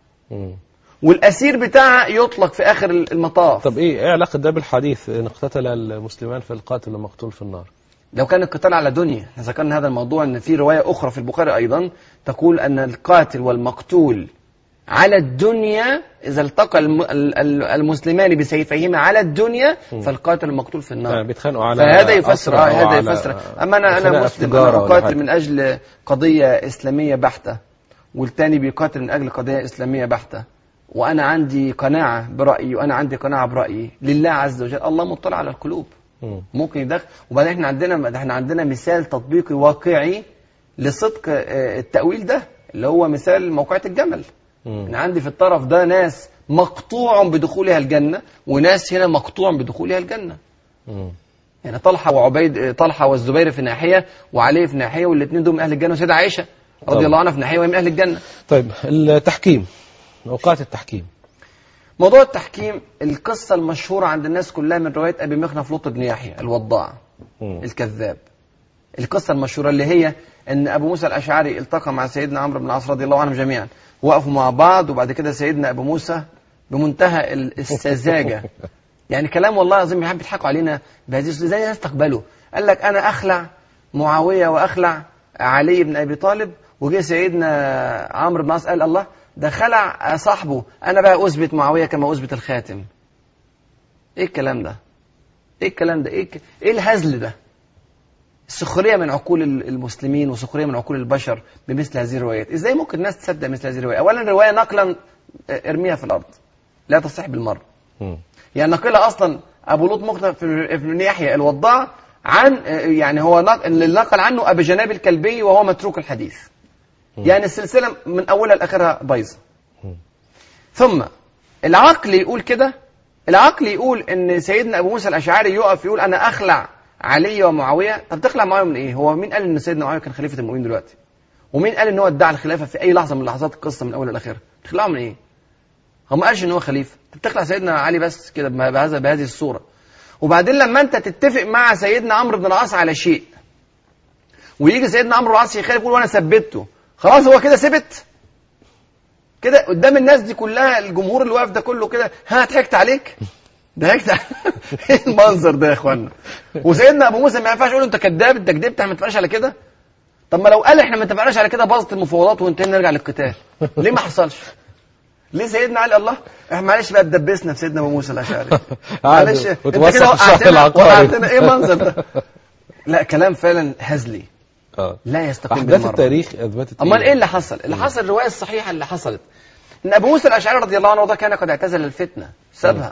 والأسير بتاعها يطلق في آخر المطاف. طب إيه علاقة ده بالحديث إن اقتتل المسلمان فالقاتل المقتول في النار؟ لو كان القتال على دنيا، ذكرنا هذا الموضوع أن في رواية أخرى في البخاري أيضا تقول أن القاتل والمقتول على الدنيا إذا التقى المسلمان بسيفيهما على الدنيا فالقاتل المقتول في النار. بيتخانقوا على فهذا يفسر هذا يفسر. أما أنا مسلم أقاتل من أجل قضية إسلامية بحتة والتاني بيقاتل من أجل قضية إسلامية بحتة، وأنا عندي قناعة برأيي وأنا عندي قناعة برأيي لله عز وجل. الله مطلع على القلوب ممكن يدخل. وبعدين احنا عندنا مثال تطبيقي واقعي لصدق التأويل ده اللي هو مثال موقعة الجمل. أنا عندي في الطرف ده ناس مقطوع بدخولها الجنة وناس هنا مقطوع بدخولها الجنة. يعني طلحة والزبير في ناحية وعلي في ناحية، والاثنين دول من أهل الجنة، وسيدة عائشة رضي الله عنها في ناحية وهي من أهل الجنة. طيب التحكيم، أوقات التحكيم. موضوع التحكيم القصة المشهورة عند الناس كلها من رواية أبي مخنف لوط بن يحيى الوضاع الكذاب. القصة المشهورة اللي هي أن أبو موسى الأشعري التقى مع سيدنا عمرو بن العاص رضي الله عنهم جميعا، وقفوا مع بعض، وبعد كده سيدنا أبو موسى بمنتهى السذاجة يعني كلام والله العظيم يحب يضحكوا علينا بهذه زي الناس تقبله. قال لك أنا أخلع معاوية وأخلع علي بن أبي طالب، وجه سيدنا عمرو بن العاص قال الله ده خلع صاحبه، أنا بقى أثبت معاوية كما أثبت الخاتم. إيه الكلام ده؟ إيه الكلام ده؟ إيه الهزل ده؟ السخرية من عقول المسلمين وسخرية من عقول البشر بمثل هذه الروايات. إزاي ممكن الناس تصدق مثل هذه الرواية؟ أولا رواية نقلا ارميها في الأرض لا تصح بالمرة. يعني نقلها أصلا أبو لوط مخنف بن يحيى الوضاع عن يعني هو اللي نقل عنه أبي جناب الكلبي وهو متروك الحديث. يعني السلسلة من أولها لآخرها بايظة. ثم العقل يقول كده، العقل يقول إن سيدنا أبو موسى الأشعري يقف يقول أنا أخلع علي ومعاوية. طب تخلع معاوية من إيه؟ هو مين قال إن سيدنا معاوية كان خليفة المؤمنين دلوقتي؟ ومين قال ان هو ادعى الخلافه في اي لحظه من لحظات القصه من اولها لاخرها؟ تخلعه من ايه؟ هو ما قالش ان هو خليفه، انت بتخلع سيدنا علي بس كده بهذه الصوره. وبعدين لما انت تتفق مع سيدنا عمرو بن العاص على شيء ويجي سيدنا عمرو بن العاص يخالف يقول وانا ثبته، خلاص هو كده ثبت كده قدام الناس دي كلها، الجمهور اللي واقف ده كله كده، ها ضحكت عليك؟ ضحكت ايه المنظر ده يا اخوانا؟ وسيدنا ابو موسى ما ينفعش يقول انت كذاب، انت كدبت، احنا ما اتفقناش على كده. طب ما لو قال احنا ما اتفقناش على كده باظت المفاوضات وانتهينا نرجع للقتال، ليه ما حصلش؟ ليه سيدنا علي الله احنا معلش بقى اتدبسنا في سيدنا ابو موسى الاشعري، معلش انت كده وقعتنا ايه المنظر ده؟ لا كلام فعلا هزلي لا يستقيم بالمره. احداث التاريخ اثبتت. امال ايه اللي حصل؟ اللي حصل الروايه الصحيحه اللي حصلت ان ابو موسى الاشعري رضي الله عنه وده كان قد اعتزل الفتنه، سابها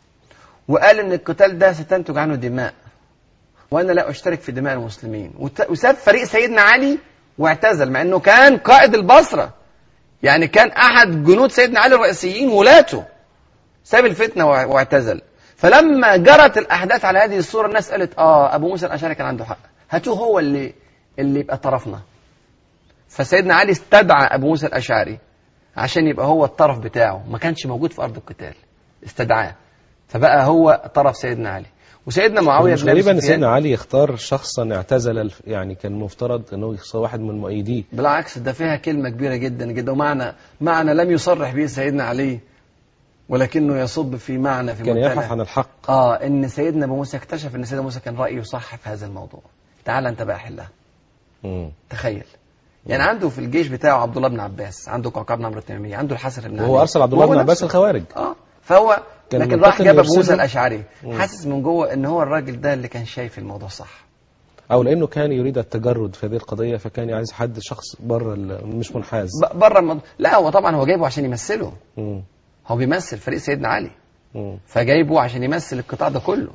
وقال ان القتال ده ستنتج عنه دماء وانا لا اشترك في دماء المسلمين، وساب فريق سيدنا علي واعتزل، مع انه كان قائد البصره، يعني كان احد جنود سيدنا علي الرئيسيين ولاته، ساب الفتنه واعتزل. فلما جرت الاحداث على هذه الصوره الناس قالت ابو موسى الاشعري كان عنده حق، هاتوه هو اللي يبقى طرفنا. فسيدنا علي استدعى ابو موسى الاشعري عشان يبقى هو الطرف بتاعه، ما كانش موجود في ارض القتال، استدعاه فبقى هو طرف سيدنا علي. وسيدنا معاويه مش غريبا ان سيدنا علي يختار شخصا اعتزل، يعني كان مفترض انه يختار واحد من مؤيديه. بالعكس ده فيها كلمه كبيره جدا جدا، ومعنى لم يصرح به سيدنا علي ولكنه يصب في معنى في كان يبحث عن الحق. ان سيدنا ابو موسى اكتشف ان سيدنا موسى كان رايه صح في هذا الموضوع، تعال انت بقى حلها. تخيل يعني عنده في الجيش بتاعه عبد الله بن عباس، عنده قعقاع بن عمرو التميمي، عنده الحسن بن علي، وهو ارسل عبد الله بن عباس الخوارج. فهو لكن راح جاب ابو موسى الاشعري، حاسس من جوه ان هو الراجل ده اللي كان شايف الموضوع صح، او لانه كان يريد التجرد في هذه القضيه، فكان عايز حد شخص بره مش منحاز بره الموضوع. لا هو طبعا هو جايبه عشان يمثله، هو بيمثل فريق سيدنا علي، فجايبه عشان يمثل القطاع ده كله،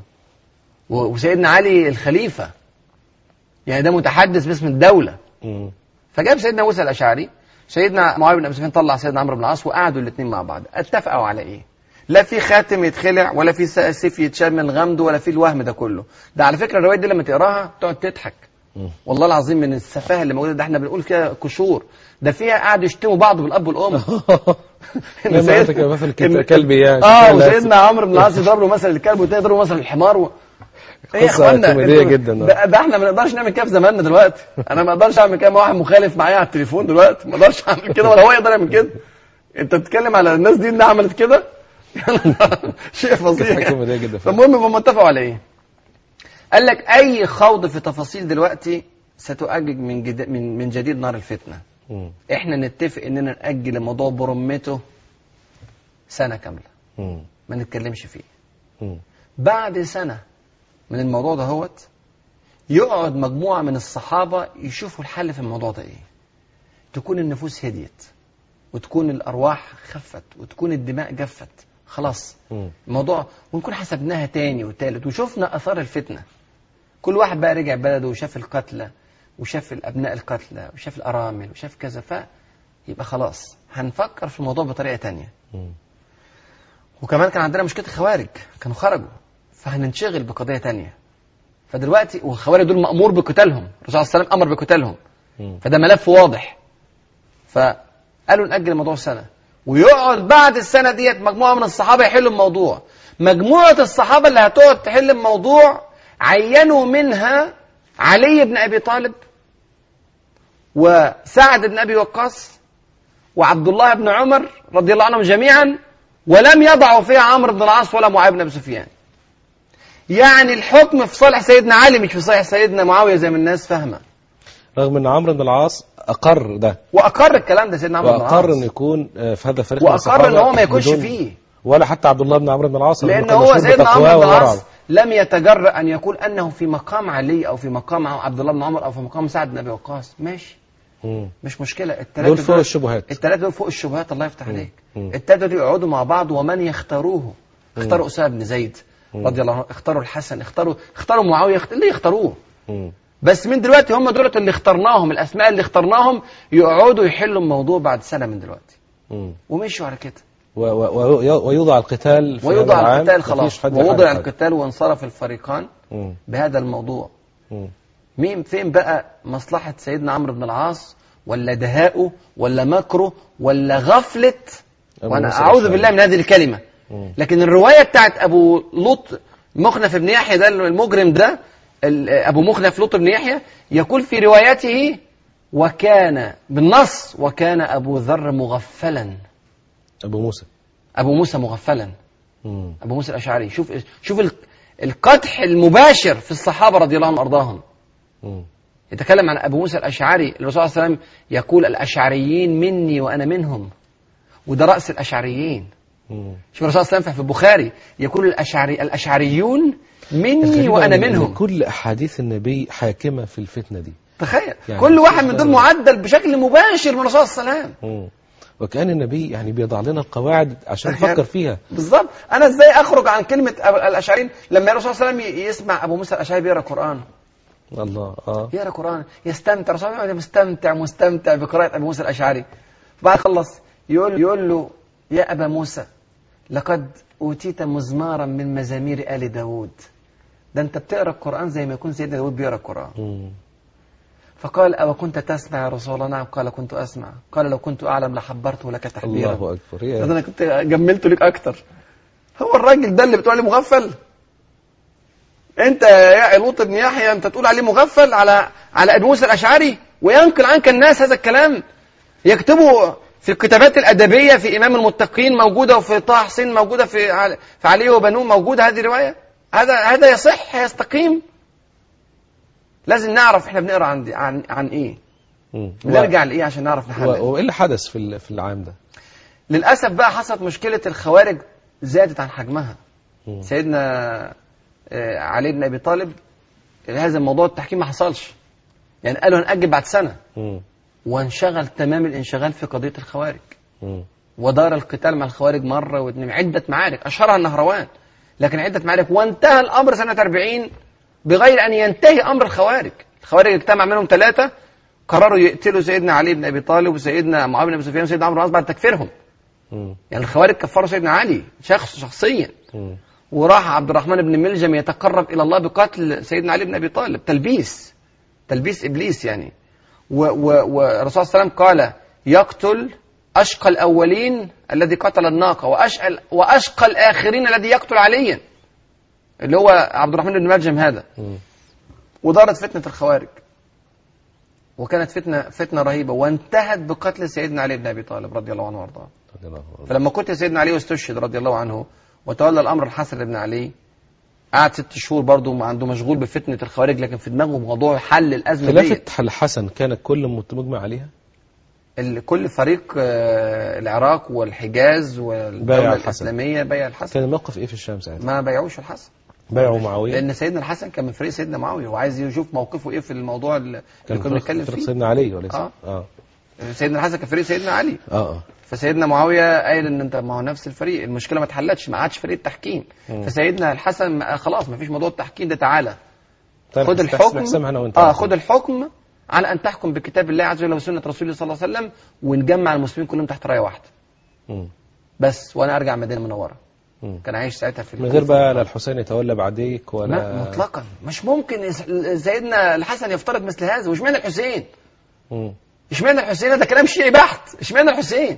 وسيدنا علي الخليفه، يعني ده متحدث باسم الدوله. فجاب سيدنا موسى الاشعري، سيدنا معاويه بن ابي سفيان طلع سيدنا عمرو بن العاص وقعدوا الاثنين مع بعض، اتفقوا على ايه؟ لا في خاتم يتخلع ولا في سيف يتشال من الغمد ولا في الوهم ده كله. ده على فكره الروايه دي لما تقراها تقعد تضحك والله العظيم من السفاهه اللي موجوده، ده احنا بنقول كده قشور، ده فيها قعدوا يشتموا بعض بالاب والام. كلبي يعني وسيدنا عمرو بن العاص يضرب له مثل الكلب والتاني يضرب له مثل الحمار ايه يا اخوانا جدا. ده احنا ما نقدرش نعمل كده في زماننا دلوقتي. انا ما اقدرش اعمل كده مع واحد مخالف معايا على التليفون دلوقتي، ما اقدرش اعمل كده ولا هو يقدر يعمل كده. انت بتتكلم على الناس دي انها عملت كده شيء فظيع. فالمهم هم اتفقوا على ايه؟ قال لك اي خوض في تفاصيل دلوقتي ستؤجج من جديد نار الفتنه. احنا نتفق اننا ناجل الموضوع برمته سنه كامله ما نتكلمش فيه. بعد سنه من الموضوع ده هوت يقعد مجموعه من الصحابه يشوفوا الحل في الموضوع ده ايه، تكون النفوس هديت وتكون الارواح خفت وتكون الدماء جفت، خلاص الموضوع، ونكون حسبناها تاني وتالت وشوفنا اثار الفتنه. كل واحد بقى رجع بلده وشاف القتلى وشاف الابناء القتلى وشاف الارامل وشاف كذا، فيبقى خلاص هنفكر في الموضوع بطريقه تانية. وكمان كان عندنا مشكله الخوارج، كانوا خرجوا، فهننشغل بقضيه تانية. فدلوقتي والخوارج دول مأمور بقتالهم، الرسول صلى الله عليه وسلم امر بقتالهم، فده ملف واضح. فقالوا نأجل الموضوع سنه، ويقعد بعد السنه ديت مجموعه من الصحابه يحلوا الموضوع. مجموعه الصحابه اللي هتقعد تحل الموضوع عينوا منها علي بن ابي طالب وسعد بن ابي وقاص وعبد الله بن عمر رضي الله عنهم جميعا، ولم يضعوا فيها عمرو بن العاص ولا معاويه بن ابي سفيان. يعني الحكم في صالح سيدنا علي مش في صالح سيدنا معاويه زي ما الناس فاهمه، رغم ان عمرو بن العاص اقر ده، واقر الكلام ده سيدنا عمرو بن العاص، واقر ان يكون في هذا الفريق، واقر ان هو ما يكونش فيه ولا حتى عبد الله بن عمرو بن العاص، لان هو سيدنا عمرو بن العاص لم يتجرأ ان يقول انه في مقام علي او في مقام عبد الله بن عمر او في مقام سعد بن ابي وقاص. ماشي مش مشكله، الثلاثه دول فوق الشبهات، الثلاثه دول فوق الشبهات، الله يفتح عليك. الثلاثه دول يقعدوا مع بعض، ومن يختاروه، اختاروا اسامه بن زيد رضي الله عنه، اختاروا الحسن، اختاروا معاويه، اللي يختاروه. بس من دلوقتي هم دول اللي اخترناهم، الاسماء اللي اخترناهم يقعدوا يحلوا الموضوع بعد سنه من دلوقتي. ومشوا على كده، ويوضع القتال في ويوضع القتال خلاص، ووضع القتال وانصرف الفريقان بهذا الموضوع. مين فين بقى مصلحة سيدنا عمرو بن العاص ولا دهاؤه ولا مكره ولا غفلة، وأنا موسى أعوذ الأشعري. بالله من هذه الكلمة. لكن الرواية بتاعت أبو لوط مخنف بن يحيى ده المجرم ده، أبو مخنف لوط بن يحيى، يقول في روايته وكان بالنص وكان أبو ذر مغفلا. أبو موسى مغفلا. أبو موسى الأشعري. شوف القدح المباشر في الصحابة رضي الله عنهم وأرضاهم. يتكلم عن أبو موسى الأشعري. الرسول صلى الله عليه وسلم يقول الأشعريين مني وأنا منهم، وده رأس الأشعريين. شوف الرسول صلى الله عليه وسلم في البخاري يقول الأشعريون مني وأنا منهم. كل أحاديث النبي حاكمة في الفتنة دي. تخيل يعني كل واحد من دول معدل بشكل مباشر من الرسول صلى الله عليه وسلم. وكأن النبي يعني بيضع لنا القواعد عشان نفكر فيها. بالظبط. أنا إزاي أخرج عن كلمة الأشعريين لما الرسول صلى الله عليه وسلم يسمع أبو موسى الأشعري بيقرأ قرآن؟ الله يقرأ قرآن يستمتع، الرسول صلى الله عليه وسلم مستمتع بقراءة أبو موسى الأشعري. بعد خلص يقول له يا أبا موسى لقد أوتيت مزمارا من مزامير آل داود. ده أنت بتقرأ القرآن زي ما يكون سيدنا داود بيقرأ القرآن. فقال أو كنت تسمع يا رسول الله؟ نعم. قال كنت أسمع. قال لو كنت أعلم لحبرته لك تحبيرا. الله أكبر. ده أنا كنت جملته لك أكتر. هو الراجل ده اللي بتقول عليه مغفل؟ أنت يا لوط بن يحيى أنت تقول عليه مغفل على أبي موسى الأشعري؟ وينقل عنك الناس هذا الكلام، يكتبوا في الكتابات الأدبية في إمام المتقين موجودة، وفي طه حسين موجودة، في علي وبنوه موجودة هذه الرواية. هذا يصح يستقيم؟ لازم نعرف احنا بنقرا عن ايه، بنرجع لايه عشان نعرف نحلل. وايه اللي حدث في العام ده؟ للاسف بقى حصلت مشكله الخوارج زادت عن حجمها. سيدنا علي بن ابي طالب هذا الموضوع التحكيم ما حصلش، يعني قالوا هنأجل بعد سنه، وانشغل تمام الانشغال في قضيه الخوارج، ودار القتال مع الخوارج مره واثنين، عده معارك اشهرها النهروان، لكن عده معارك، وانتهى الامر سنه 40 بغير أن ينتهي أمر الخوارج. الخوارج اجتمع منهم 3 قرروا يقتلوا سيدنا علي بن أبي طالب وسيدنا معاوية بن أبي سفيان وسيدنا عمرو بن العاص بعد تكفيرهم. يعني الخوارج كفروا سيدنا علي شخصيا، وراح عبد الرحمن بن ملجم يتقرب إلى الله بقتل سيدنا علي بن أبي طالب، تلبيس إبليس يعني. والرسول صلى الله عليه وسلم قال يقتل أشقى الأولين الذي قتل الناقة، وأشقى الآخرين الذي يقتل عليا، اللي هو عبد الرحمن بن ملجم هذا. ودارت فتنة الخوارج، وكانت فتنة رهيبة، وانتهت بقتل سيدنا علي بن أبي طالب رضي الله عنه وارضاه. فلما قتل سيدنا علي واستشهد رضي الله عنه، وتولى الأمر الحسن بن علي، قعد 6 شهور برضه عنده مشغول بفتنة الخوارج، لكن في دماغه موضوع حل الأزمة دي. خلافة الحسن كانت كل مجمع عليها؟ كل فريق العراق والحجاز والدولة الإسلامية بايع الحسن. كان الموقف إيه في الشام ساعتها؟ ما بايعوش الحسن، بايعوا معاوية، لأن سيدنا الحسن كان من فريق سيدنا معاوية، وعايز يشوف موقفه إيه في الموضوع اللي كنا بنتكلم فيه. سيدنا علي وليس سيدنا الحسن كان فريق سيدنا علي. فسيدنا معاوية قايل ان انت ما هو نفس الفريق، المشكله ما اتحلتش، ما عادش فريق التحكيم. فسيدنا الحسن خلاص ما فيش موضوع التحكيم ده، تعالى خد الحكم، خد الحكم على ان تحكم بكتاب الله عز وجل وسنه رسوله صلى الله عليه وسلم، ونجمع المسلمين كلهم تحت رايه واحده بس، وانا ارجع مدينه منوره. كان عايش ساعتها في من غير بقى لا الحسين يتولى بعديك ولا لا مطلقا. مش ممكن سيدنا الحسن يفترض مثل هذا. وش معنى الحسين؟ اشمعنى الحسين؟ ده كلام شيعي بحت. اشمعنى الحسين؟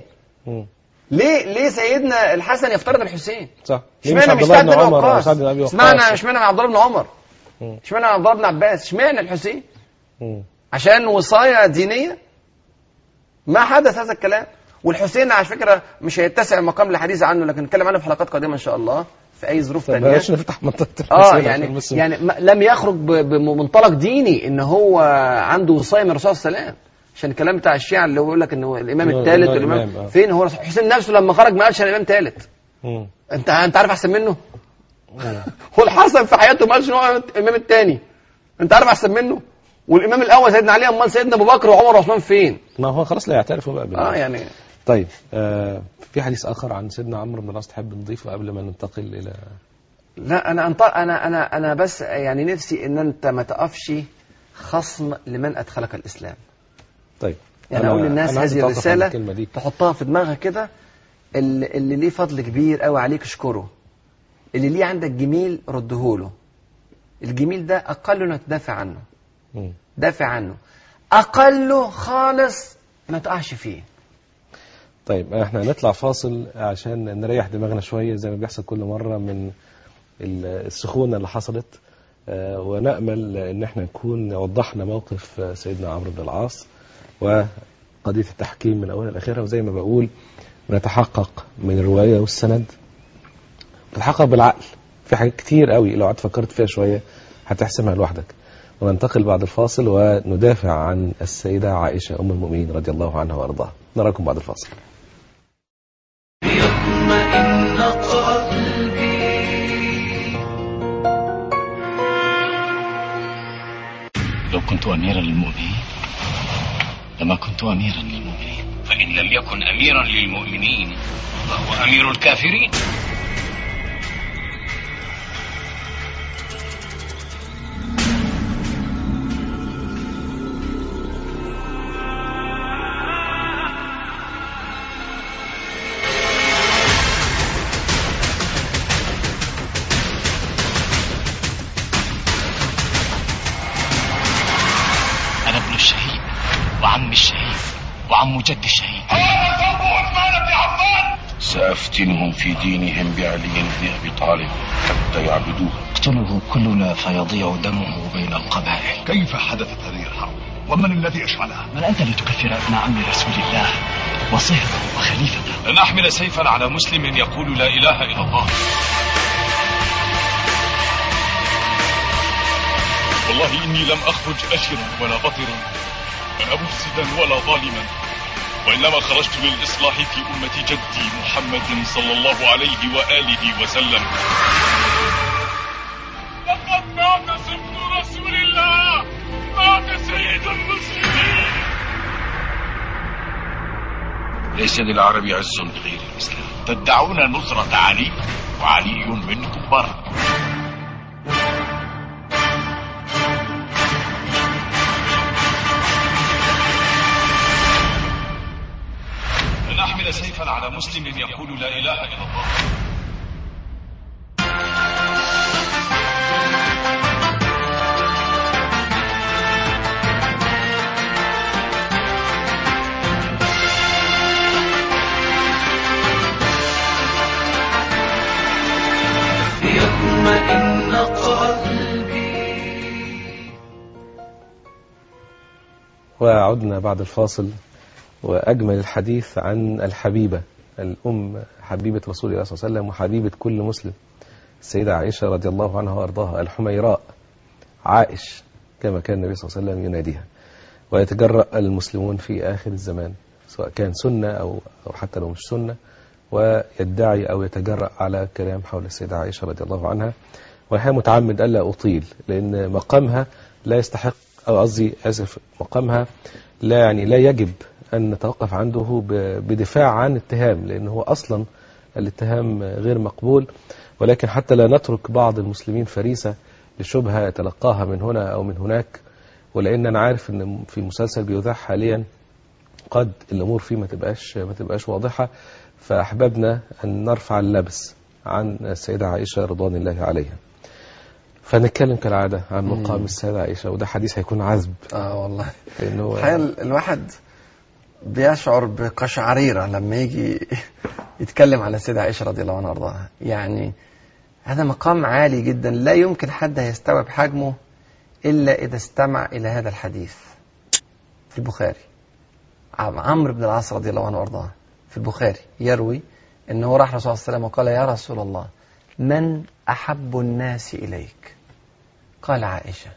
ليه سيدنا الحسن يفترض الحسين؟ صح. اشمعنى مش سعد بن وقاص؟ اشمعنى عبد الله بن عمر؟ اشمعنى عبد الله بن عباس؟ اشمعنى الحسين؟ عشان وصاية دينية؟ ما حدث هذا الكلام. والحسين على فكرة مش هيتسع المقام للحديث عنه، لكن نتكلم عنه في حلقات قادمة ان شاء الله في اي ظروف ثانيه. بلاش نفتح منطقه يعني لم يخرج بمنطلق ديني ان هو عنده وصايه من الرسول صلى الله عليه وسلم، عشان الكلام بتاع الشيعة اللي هو يقول لك انه الامام الثالث والامام فين هو حسين نفسه لما خرج ما قالش انا امام ثالث. انت عارف احسن منه؟ هو الحسن في حياته ما قالش ان هو الامام الثاني. انت عارف احسن منه؟ والامام الاول سيدنا علي، امال سيدنا ابو بكر وعمر وعثمان فين؟ ما هو خلاص لا يعترفوا بقى بالله. يعني طيب في حديث اخر عن سيدنا عمرو بن العاص تحب نضيفه قبل ما ننتقل الى؟ لا انا بس يعني نفسي ان انت ما تقفش خصم لمن ادخلك الاسلام. طيب يعني اقول للناس هذه الرساله تحطها في دماغك كده، اللي ليه فضل كبير قوي عليك اشكره، اللي ليه عندك جميل ردهوله. الجميل ده اقل انك تدافع عنه، دافع عنه. اقله خالص ما تقعش فيه. طيب احنا هنطلع فاصل عشان نريح دماغنا شوية زي ما بيحصل كل مرة من السخونة اللي حصلت، ونأمل ان احنا نكون وضحنا موقف سيدنا عمرو بن العاص وقضية التحكيم من أولها لآخرها، وزي ما بقول نتحقق من الرواية والسند، نتحقق بالعقل. في حاجات كتير قوي لو قعدت فكرت فيها شوية هتحسمها لوحدك. وننتقل بعد الفاصل وندافع عن السيدة عائشة أم المؤمنين رضي الله عنها وأرضاها. نراكم بعد الفاصل. يطمئن قلبي لو كنت أميرا للمؤمنين لما كنت أميرا للمؤمنين، فإن لم يكن أميرا للمؤمنين فهو أمير الكافرين. الشهيد وعم الشهيد وعم جد الشهيد. سأفتنهم في دينهم بعلي بن أبي طالب حتى يعبدوه. اقتله كلنا فيضيع دمه بين القبائل. كيف حدثت هذه الحرب؟ ومن الذي أشعلها؟ من أنت لتكفر ابن عم رسول الله وصهره وخليفته؟ لن أحمل سيفا على مسلم يقول لا إله إلا الله. والله إني لم أخرج أشرا ولا بطرا ولا مفسدا ولا ظالما، وإنما خرجت للإصلاح في أمة جدي محمد صلى الله عليه وآله وسلم. لقد مات سبط رسول الله، مات سيد المسلمين. ليس للعرب عز بغير الإسلام. تدعون نصرة علي وعلي منكم بر. لن أحمل سيفا على مسلم يقول لا إله إلا الله. يطمئن قلبي. وعدنا بعد الفاصل وأجمل الحديث عن الحبيبة الأم، حبيبة رسول الله صلى الله عليه وسلم وحبيبة كل مسلم، السيدة عائشة رضي الله عنها وأرضاها، الحميراء عائش كما كان النبي صلى الله عليه وسلم يناديها. ويتجرأ المسلمون في آخر الزمان سواء كان سنة أو حتى لو مش سنة، ويدعي أو يتجرأ على كلام حول السيدة عائشة رضي الله عنها. وهي متعمد ألا أطيل لأن مقامها لا يستحق، أو قصدي آسف، مقامها لا يجب أن نتوقف عنده بدفاع عن اتهام، لأنه هو أصلا الاتهام غير مقبول. ولكن حتى لا نترك بعض المسلمين فريسة لشبهة يتلقاها من هنا أو من هناك، ولأن أنا عارف أن في مسلسل بيذاع حاليا قد الأمور فيه ما تبقاش واضحة، فأحببنا أن نرفع اللبس عن السيدة عائشة رضوان الله عليها. فنتكلم كالعادة عن مقام السيدة عائشة، وده حديث هيكون عذب. والله لأنه الواحد بيشعر بقشعريرة لما يجي يتكلم على السيدة عائشة رضي الله عنها وارضاها. يعني هذا مقام عالي جدا، لا يمكن حد هيستوعب حجمه إلا إذا استمع إلى هذا الحديث. في البخاري عمرو بن العاص رضي الله عنه وارضاه في البخاري يروي أنه راح رسول الله صلى الله عليه وسلم وقال: يا رسول الله، من أحب الناس إليك؟ قال: عائشة.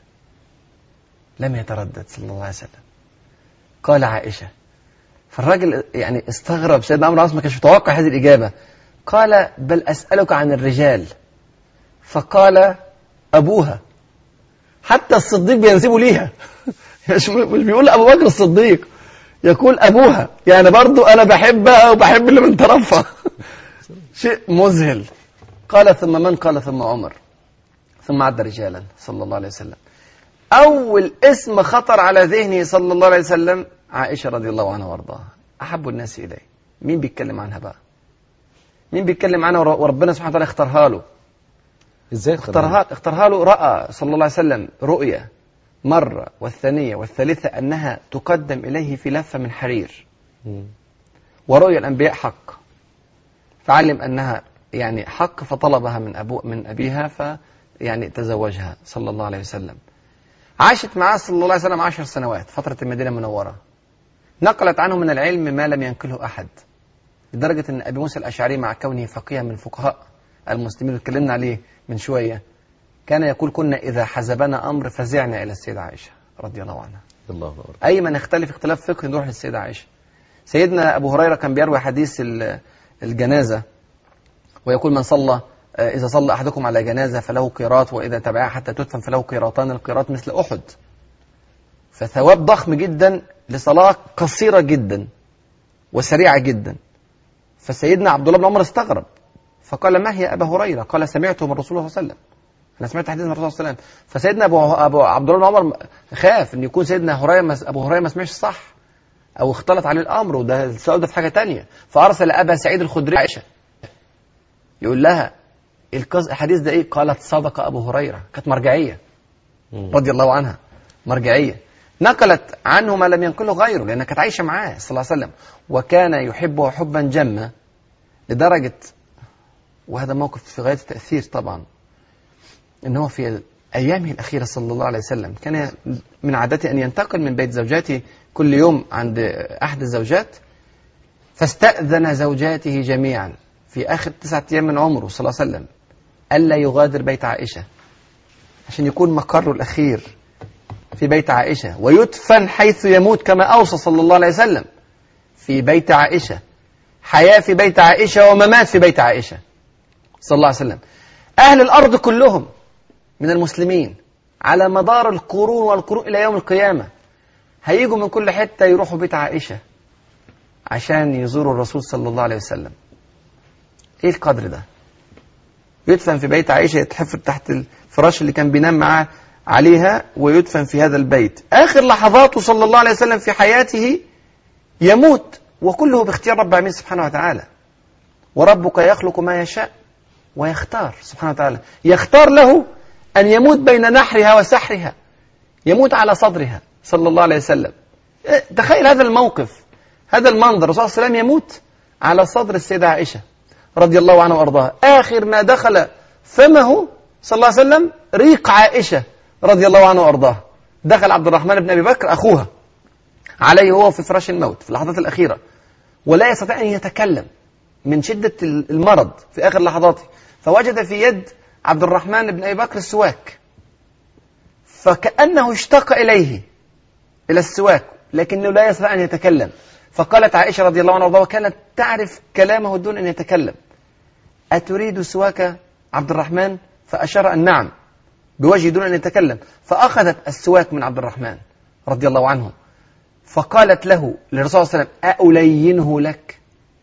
لم يتردد صلى الله عليه وسلم، قال: عائشة. فالراجل يعني استغرب، سيدنا عمرو بن العاص ما كانش متوقع هذه الإجابة. قال: بل أسألك عن الرجال. فقال: أبوها. حتى الصديق بينسبوا ليها مش بيقول أبو بكر الصديق، يقول أبوها، يعني برضو أنا بحبها وبحب اللي من طرفها شيء مذهل. قال: ثم من؟ قال: ثم عمر. ثم عد رجالا صلى الله عليه وسلم. أول اسم خطر على ذهنه صلى الله عليه وسلم عائشة رضي الله عنها وارضاها، أحب الناس إليه. مين بيتكلم عنها بقى؟ مين بيتكلم عنها وربنا سبحانه وتعالى اختارها له؟ إزاي اختارها له؟ رأى صلى الله عليه وسلم رؤيا مرة والثانية والثالثة أنها تقدم إليه في لفة من حرير، ورؤيا الأنبياء حق، فعلم أنها يعني حق فطلبها من أبيها يعني تزوجها صلى الله عليه وسلم. عاشت معاه صلى الله عليه وسلم 10 سنوات فترة المدينة المنورة، نقلت عنه من العلم ما لم ينقله أحد، لدرجة أن أبي موسى الأشعري مع كونه فقيها من فقهاء المسلمين اتكلمنا عليه من شوية، كان يقول كنا إذا حزبنا أمر فزعنا إلى السيدة عائشة رضي الله عنها. أي من اختلف اختلاف فقه نروح للسيدة عائشة. سيدنا أبو هريرة كان بيروي حديث الجنازة ويقول من صلى إذا صلى أحدكم على جنازة فله قيراط، وإذا تبعها حتى تدفن فله قيراطان، القيراط مثل أحد، فثواب ضخم جدا لصلاة قصيرة جدا وسريعة جدا. فسيدنا عبد الله بن عمر استغرب فقال ما هي أبا هريرة؟ قال سمعته من رسول الله صلى الله عليه وسلم، أنا سمعت حديث من الرسول صلى الله عليه وسلم. فسيدنا أبو عبد الله بن عمر خاف أن يكون سيدنا أبو هريرة ما سمعش صح أو اختلط عليه الأمر، وده السؤال ده في حاجة تانية. فأرسل أبا سعيد الخدري عائشة يقول لها الحديث ده إيه؟ قالت صدق أبو هريرة، كانت مرجعية رضي الله عنها، مرجعية نقلت عنه ما لم ينقله غيره لأنها كانت عايشة معاه صلى الله عليه وسلم، وكان يحبه حبا جما لدرجة، وهذا موقف في غاية التأثير طبعا، أنه في أيامه الأخيرة صلى الله عليه وسلم كان من عادته أن ينتقل من بيت زوجاته كل يوم عند أحد الزوجات، فاستأذن زوجاته جميعا في آخر 9 أيام من عمره صلى الله عليه وسلم ألا يغادر بيت عائشة عشان يكون مقره الأخير في بيت عائشة، ويدفن حيث يموت كما أوصى صلى الله عليه وسلم في بيت عائشة، حياة في بيت عائشة وممات في بيت عائشة صلى الله عليه وسلم. أهل الأرض كلهم من المسلمين على مدار القرون والقرون إلى يوم القيامة هيجوا من كل حتة يروحوا بيت عائشة عشان يزوروا الرسول صلى الله عليه وسلم. إيه القدر ده؟ يدفن في بيت عائشة، يتحفر تحت الفراش اللي كان بينام معاه عليها ويدفن في هذا البيت. آخر لحظاته صلى الله عليه وسلم في حياته يموت، وكله باختيار رب العالمين سبحانه وتعالى، وربك يخلق ما يشاء ويختار سبحانه وتعالى، يختار له أن يموت بين نحرها وسحرها، يموت على صدرها صلى الله عليه وسلم. تخيل هذا الموقف، هذا المنظر، الرسول صلى الله عليه وسلم يموت على صدر السيدة عائشة رضي الله عنها وأرضاها. آخر ما دخل فمه صلى الله عليه وسلم ريق عائشة رضي الله عنها وأرضاها. دخل عبد الرحمن بن أبي بكر أخوها عليه وهو في فراش الموت في اللحظات الأخيرة، ولا يستطيع أن يتكلم من شدة المرض في آخر لحظاته، فوجد في يد عبد الرحمن بن أبي بكر السواك، فكأنه اشتاق إلى السواك لكنه لا يستطيع أن يتكلم. فقالت عائشة رضي الله عنها وارضاها وكانت تعرف كلامه دون أن يتكلم: أتريد سواك عبد الرحمن؟ فأشار أن نعم بوجهه دون أن يتكلم، فأخذت السواك من عبد الرحمن رضي الله عنه، فقالت له للرسول صلى الله عليه وسلم: ألينه لك؟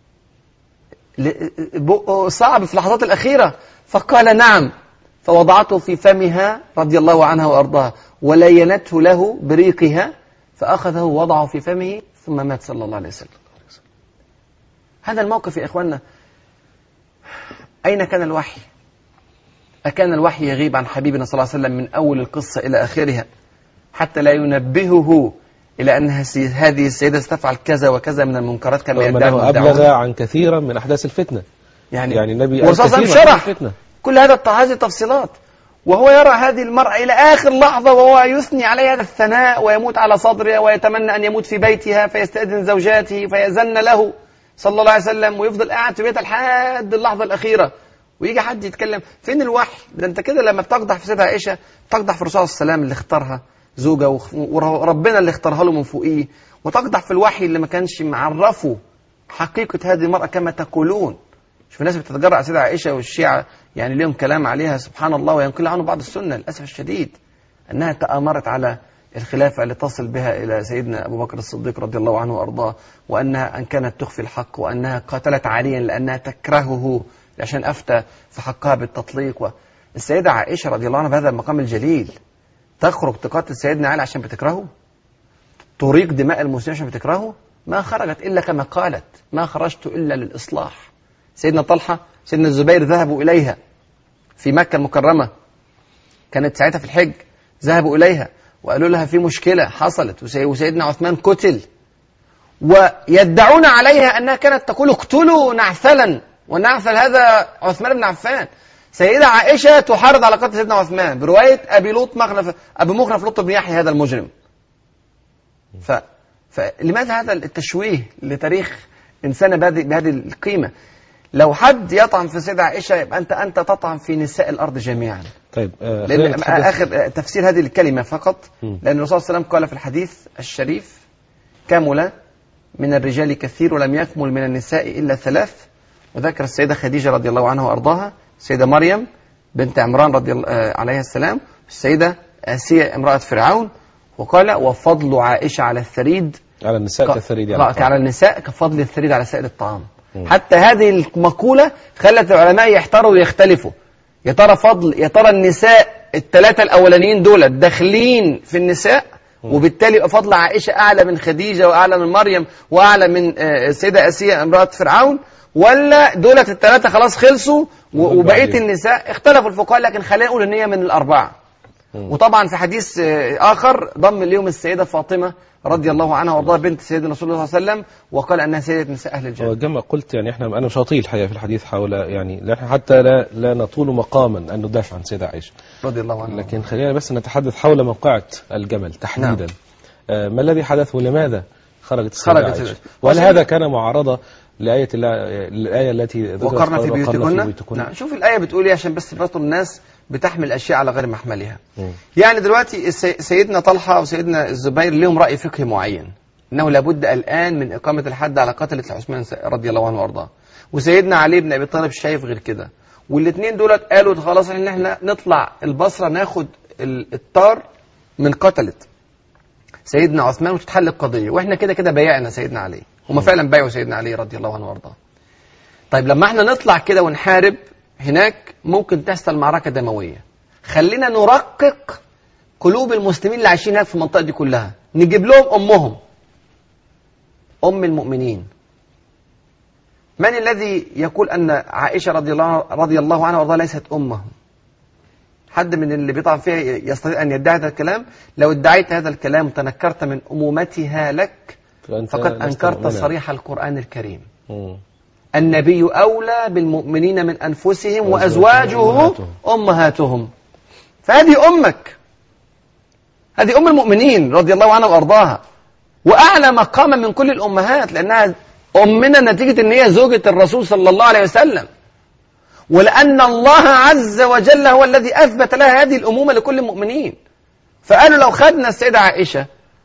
صعب في اللحظات الأخيرة، فقال نعم، فوضعته في فمها رضي الله عنها وأرضاها ولينته له بريقها، فأخذه ووضعه في فمه ثم مات صلى الله عليه وسلم. هذا الموقف يا إخواننا، أين كان الوحي؟ أكان الوحي يغيب عن حبيبنا صلى الله عليه وسلم من أول القصة إلى آخرها حتى لا ينبهه إلى أن هذه السيدة ستفعل كذا وكذا من المنكرات كما يدعي أبلغ عن كثيرا من أحداث الفتنة. يعني النبي والرسول شرح كل هذه التفصيلات، وهو يرى هذه المرأة إلى آخر لحظة وهو يثني عليها الثناء، ويموت على صدرها ويتمنى أن يموت في بيتها، فيستأذن زوجاته فيزن له صلى الله عليه وسلم، ويفضل قاعد في بيتها لحد اللحظة الأخيرة، ويجي حد يتكلم. فين الوحي؟ ده أنت كده لما بتقدح في سيدة عائشة تقدح في الرسول صلى الله عليه وسلم اللي اختارها زوجة، وربنا اللي اختارها له من فوقيه، وتقدح في الوحي اللي ما كانش معرفه حقيقة هذه المرأة كما تقولون. شوف الناس بتتجرأ على سيدة عائشة، والشيعة يعني لهم كلام عليها سبحان الله، وينقل عنه بعض السنة للأسف الشديد أنها تآمرت على الخلافة لتصل بها إلى سيدنا أبو بكر الصديق رضي الله عنه وأرضاه، وأنها أن كانت تخفي الحق، وأنها قاتلت عليا لأنها تكرهه عشان أفتى في حقها بالتطليق. والسيدة عائشة رضي الله عنها بهذا المقام الجليل تخرج تقاتل سيدنا علي عشان بتكرهه، تريق دماء المسلمين عشان بتكرهه؟ ما خرجت إلا كما قالت: ما خرجت إلا للإصلاح. سيدنا طلحة سيدنا الزبير ذهبوا إليها في مكة المكرمة، كانت ساعتها في الحج، ذهبوا إليها وقالوا لها في مشكلة حصلت وسيدنا عثمان قتل، ويدعون عليها أنها كانت تقول اقتلوا نعثلا، والنعثل هذا عثمان بن عفان. سيدة عائشة تحرض على قتل سيدنا عثمان برواية أبي مخنف لوط بن يحيى هذا المجرم. فلماذا هذا التشويه لتاريخ إنسان بهذه القيمة؟ لو حد يطعن في سيدة عائشة يبقى أنت تطعن في نساء الأرض جميعا. طيب آخر تفسير هذه الكلمة فقط، لأن الرسول صلى الله عليه وسلم قال في الحديث الشريف: كمل من الرجال كثير ولم يكمل من النساء إلا 3. وذكر السيدة خديجة رضي الله عنها وأرضاها، السيدة مريم بنت عمران رضي الله عليها السلام، السيدة آسيا امرأة فرعون، وقال: وفضل عائشة على الثريد على النساء كالثريد على النساء كفضل الثريد على سائر الطعام. حتى هذه المقولة خلت العلماء يحتاروا ويختلفوا، يا ترى النساء ال3 الأولانيين دول داخلين في النساء، وبالتالي فضل عائشة أعلى من خديجة وأعلى من مريم وأعلى من السيدة آسيا امرأة فرعون، ولا دولة ال3 خلاص خلصوا وبقية النساء؟ اختلفوا الفقهاء، لكن خلينا نقول ان هي من ال4. وطبعا في حديث آخر ضم اليوم السيدة فاطمة رضي الله عنها وارضاها بنت سيدنا رسول الله صلى الله عليه وسلم، وقال أنها سيدة نساء أهل الجنة. وكما قلت يعني أنا مش هطيل الحقيقة في الحديث حول يعني حتى لا نطول مقاما أن ندافع عن سيدة عائشة رضي الله عنها، لكن خلينا بس نتحدث حول موقعة الجمل تحديدا. نعم. ما الذي حدث ولماذا خرجت السيدة عائشة؟ وهل هذا كان معارضة لآية الآية التي وقرنا في بيوتكن؟ نعم. شوف الآية بتقول ايه عشان بس برضه الناس بتحمل أشياء على غير محملها. يعني دلوقتي سيدنا طلحة وسيدنا الزبير لهم رأي فقهي معين، أنه لابد الآن من إقامة الحد على قتلة عثمان رضي الله عنه وارضاه، وسيدنا علي بن أبي طالب شايف غير كده، والاثنين دولت قالوا خلاص إن احنا نطلع البصرة ناخد الطار من قتلة سيدنا عثمان وتتحل القضية، واحنا كده بايعنا سيدنا علي. هم فعلا بايعوا سيدنا علي رضي الله عنه وارضاه. طيب لما احنا نطلع كده ونحارب هناك ممكن تحصل معركة دموية، خلينا نرقق قلوب المسلمين اللي عايشين هناك في المنطقة دي كلها، نجيب لهم أمهم، أم المؤمنين. من الذي يقول أن عائشة رضي الله عنها وارضاها ليست أمهم؟ حد من اللي بيطعن فيها يستطيع أن يدعي هذا الكلام؟ لو ادعيت هذا الكلام وتنكرت من أمومتها لك فقد أنكرت صريح القرآن الكريم. النبي أولى بالمؤمنين من أنفسهم وأزواجه أمهاتهم. فهذه أمك، هذه أم المؤمنين رضي الله عنها وأرضاها، وأعلى مقاما من كل الأمهات، لأنها أمنا نتيجة أن هي زوجة الرسول صلى الله عليه وسلم، ولأن الله عز وجل هو الذي أثبت لها هذه الأمومة لكل المؤمنين. فقالوا لو خدنا السيدة عائشة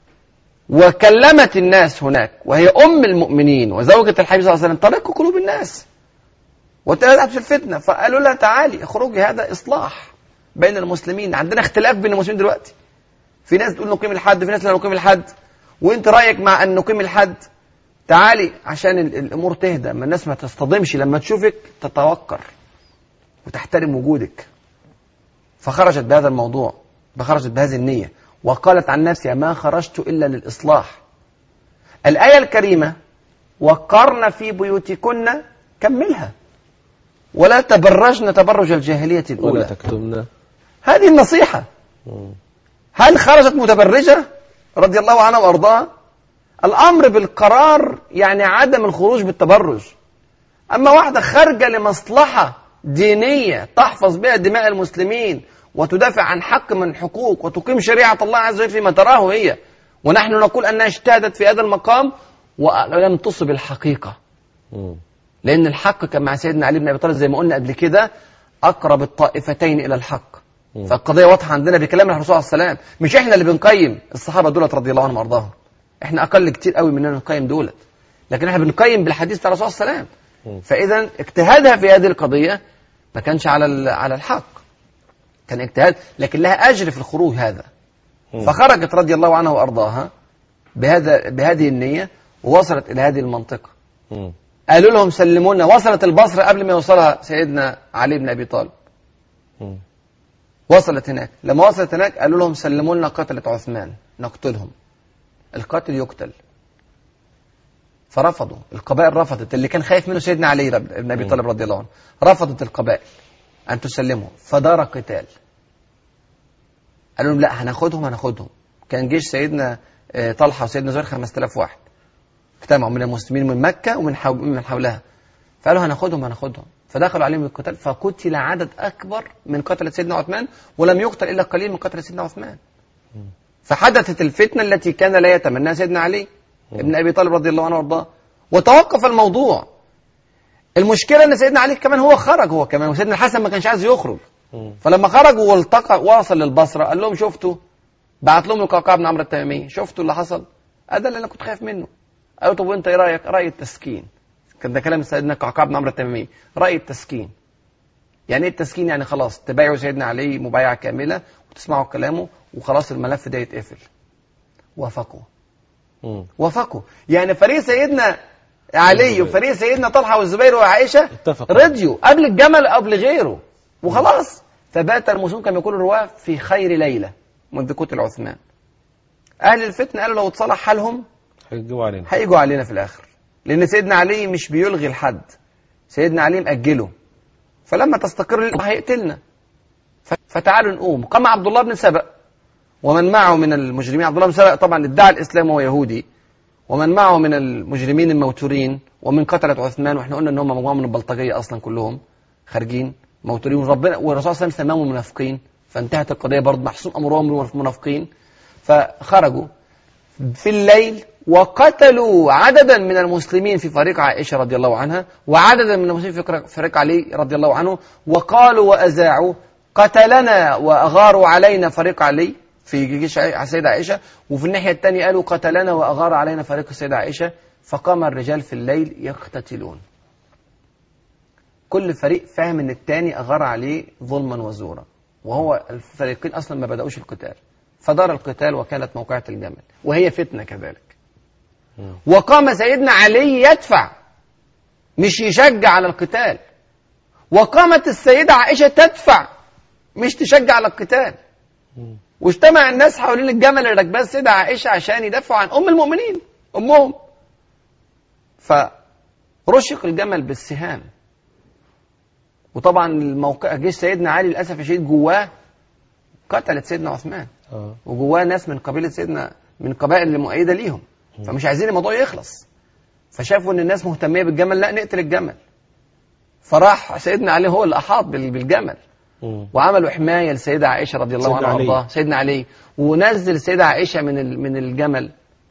وكلمت الناس هناك وهي أم المؤمنين وزوجة الحبيب صلى الله عليه وسلم تركوا قلوب الناس وتلعب في الفتنة، فقالوا لها تعالي اخرجي، هذا إصلاح بين المسلمين. عندنا اختلاف بين المسلمين دلوقتي، في ناس تقول نقيم الحد، في ناس لا نقيم الحد، وانت رأيك مع أن نقيم الحد. تعالي عشان الأمور تهدى، ما الناس ما تصطدمش لما تشوفك تتوقر وتحترم وجودك. فخرجت بهذا الموضوع، فخرجت بهذه النية، وقالت عن نفسها ما خرجت إلا للإصلاح. الآية الكريمة وقرن في بيوتكن كملها، ولا تبرجن تبرج الجاهلية الأولى ولا تكتمن. هذه النصيحة. هل خرجت متبرجة رضي الله عنها وأرضاها؟ الأمر بالقرار يعني عدم الخروج بالتبرج. أما واحدة خارجة لمصلحة دينية تحفظ بها دماء المسلمين وتدافع عن حق من الحقوق وتقيم شريعة الله عز وجل فيما تراه هي، ونحن نقول أنها اجتهدت في هذا المقام ولم تصب الحقيقة. لأن الحق كان مع سيدنا علي بن أبي طالب زي ما قلنا قبل كده أقرب الطائفتين إلى الحق. فالقضية واضحة عندنا بكلام الرسول صلى الله عليه وسلم، مش إحنا اللي بنقيم الصحابة دولت رضي الله عنهم وأرضاهم، إحنا أقل كتير قوي مننا نقيم دولت، لكن إحنا بنقيم بالحديث بتاع الرسول صلى الله عليه وسلم. فإذا اجتهادها في هذه القضية ما كانش على الحق، كان اجتهاد، لكن لها أجر في الخروج هذا. فخرجت رضي الله عنها وأرضاها بهذه النية ووصلت إلى هذه المنطقة. قالوا لهم سلمونا، وصلت البصرة قبل ما يوصلها سيدنا علي بن أبي طالب. وصلت هناك، لما وصلت هناك قالوا لهم سلمونا قتلة عثمان نقتلهم، القاتل يقتل. فرفضوا، القبائل رفضت، اللي كان خايف منه سيدنا علي بن أبي طالب رضي الله عنه، رفضت القبائل أن تسلمهم، فدار قتال. قالوا لهم لا هناخدهم. كان جيش سيدنا طلحة وسيدنا زهير 5000 واحد اجتمعوا من المسلمين من مكة ومن حولها، فقالوا هناخدهم. فدخلوا عليهم القتال، فقتل عدد أكبر من قتلة سيدنا عثمان، ولم يقتل إلا قليل من قتلة سيدنا عثمان. فحدثت الفتنة التي كان لا يتمناها سيدنا علي ابن أبي طالب رضي الله عنه وارضاه، وتوقف الموضوع. المشكلة أن سيدنا علي كمان هو خرج، هو كمان، وسيدنا الحسن ما كانش عايز يخرج. فلما خرج والتقى وصل للبصرة قال لهم شفتوا، بعت لهم القعقاع بن عمرو التميمي، شفتوا اللي حصل؟ ده اللي أنا كنت خايف منه. قالوا طب وأنت إيه رأيك؟ رأي التسكين. كان ده كلام سيدنا القعقاع بن عمرو التميمي، رأي التسكين. يعني ايه التسكين؟ يعني خلاص تبايعوا سيدنا علي مبايعة كاملة وتسمعوا كلامه وخلاص الملف ده يتقفل. وافقوا. يعني فريق سيدنا علي وفريق سيدنا طلحة والزبير وعائشة رضيوا قبل الجمل قبل غيره وخلاص. فبات المسلمون كما يقول الرواة في خير ليلة منذ قتل عثمان. أهل الفتنة قالوا لو اتصلح حالهم هيجوا علينا في الآخر، لأن سيدنا علي مش بيلغي الحد، سيدنا علي مأجله، فلما تستقر هيقتلنا. فتعالوا نقوم. قام عبد الله بن سبأ ومن معه من المجرمين. عبد الله بن سبأ طبعا ادعى الإسلام وهو يهودي، ومن معه من المجرمين الموتورين ومن قتلة عثمان، واحنا قلنا ان هم مجموعة من البلطجية اصلا كلهم خارجين موتورين، وربنا والرسول صلى الله عليه وسلم سماهم المنافقين، فانتهت القضية برضه محسوم امرهم منافقين. فخرجوا في الليل وقتلوا عددا من المسلمين في فريق عائشة رضي الله عنها، وعددا من المسلمين في فريق علي رضي الله عنه، وقالوا وأذاعوا قتلنا وأغاروا علينا فريق علي في جيش السيدة عائشة، وفي الناحية الثانية قالوا قتلنا وأغار علينا فريق السيدة عائشة. فقام الرجال في الليل يقتتلون، كل فريق فاهم ان الثاني أغار عليه ظلما وزورا، وهو الفريقين أصلا ما بدأوش القتال. فدار القتال وكانت موقعة الجمل، وهي فتنة كذلك. وقام سيدنا علي يدفع مش يشجع على القتال، وقامت السيدة عائشة تدفع مش تشجع على القتال. واجتمع الناس حوالين الجمل اللي راكباه السيدة عائشة عشان يدافعوا عن أم المؤمنين أمهم. فرشق الجمل بالسهام، وطبعا الموقع جيش سيدنا علي للأسف الشديد جواه قتلت سيدنا عثمان، وجواه ناس من قبيلة سيدنا من قبائل المؤيدة ليهم، فمش عايزين الموضوع يخلص. فشافوا ان الناس مهتمية بالجمل، لا نقتل الجمل. فراح سيدنا علي هو اللي أحاط بالجمل، وعملوا حماية للسيدة عائشة رضي الله عنها وارضاها، سيدنا علي، ونزل السيدة عائشة من الجمل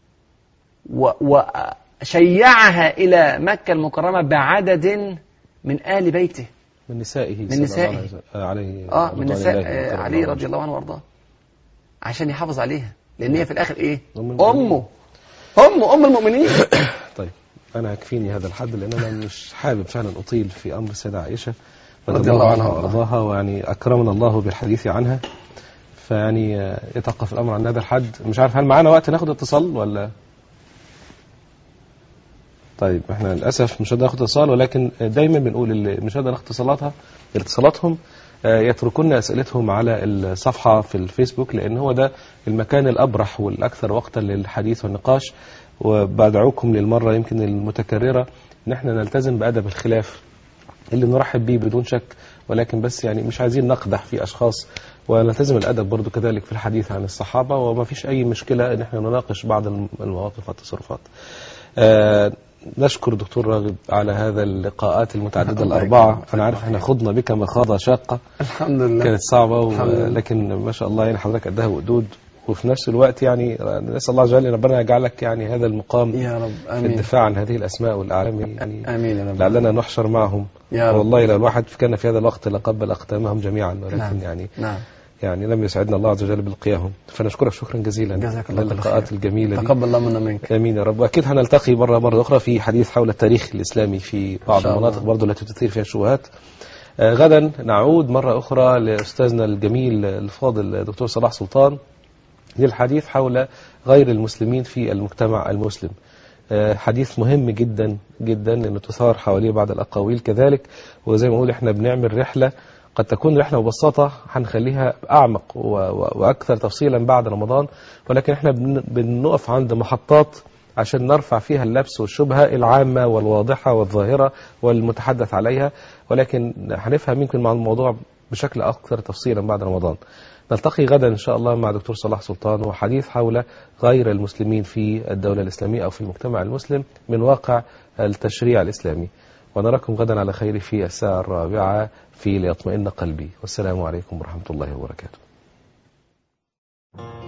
وشيعها إلى مكة المكرمة بعدد من آل بيته، من نسائه من نساء علي رضي الله عنه وارضاه، عشان يحافظ عليها، لأن هي في الآخر إيه؟ أم المؤمنين. طيب أنا يكفيني هذا الحد، لأن أنا مش حابب فعلا أطيل في أمر السيدة عائشة رضي الله عنها وأرضاها، ويعني أكرمنا الله بالحديث عنها، فيعني يتوقف الأمر عن هذا الحد. مش عارف هل معانا وقت ناخد اتصال ولا؟ طيب احنا للأسف مش هنقدر ناخد اتصال، ولكن دايما بنقول اللي مش هنقدر ناخد اتصالاتهم يتركون أسئلتهم على الصفحة في الفيسبوك، لأن هو ده المكان الأبرح والأكثر وقتا للحديث والنقاش. وبدعوكم للمرة يمكن المتكررة ان احنا نلتزم بأدب الخلاف اللي نرحب به بدون شك، ولكن بس يعني مش عايزين نقدح في أشخاص، ونلتزم الأدب برضو كذلك في الحديث عن الصحابة، وما فيش أي مشكلة ان احنا نناقش بعض المواقف والتصرفات. نشكر دكتور راغب على هذا اللقاءات المتعددة الأربعة. أنا عارف احنا خضنا بك مخاضة شاقة الحمد لله، كانت صعبة لكن ما شاء الله يعني حضرتك قدها وقدود، وفي نفس الوقت يعني نسأل الله جل ربنا يجعلك يعني هذا المقام يا رب في الدفاع عن هذه الأسماء والأعلام، يعني آمين يا رب، لعلنا نحشر معهم يا رب. والله لو الواحد كان في هذا الوقت لقبل أقدامهم جميعا، ولكن نعم. يعني لم يسعدنا الله عز وجل بلقياهم. فنشكرك شكرا جزيلا للقاءات الجميلة دي. تقبل الله منا منك. آمين يا رب. وأكيد هنلتقي مرة أخرى في حديث حول التاريخ الإسلامي في بعض المناطق برضو التي تثير فيها الشبهات. غدا نعود مرة أخرى لأستاذنا الجميل الفاضل دكتور صلاح سلطان للحديث حول غير المسلمين في المجتمع المسلم. حديث مهم جدا جدا لأنه تثار حواليه بعض الأقاويل كذلك، وزي ما أقول احنا بنعمل رحلة قد تكون رحلة مبسطة هنخليها أعمق وأكثر تفصيلا بعد رمضان، ولكن احنا بنقف عند محطات عشان نرفع فيها اللبس والشبهة العامة والواضحة والظاهرة والمتحدث عليها، ولكن هنفهم يمكن مع الموضوع بشكل أكثر تفصيلا بعد رمضان. نلتقي غدا إن شاء الله مع دكتور صلاح سلطان وحديث حول غير المسلمين في الدولة الإسلامية أو في المجتمع المسلم من واقع التشريع الإسلامي. ونراكم غدا على خير في الساعة 4 في ليطمئن قلبي. والسلام عليكم ورحمة الله وبركاته.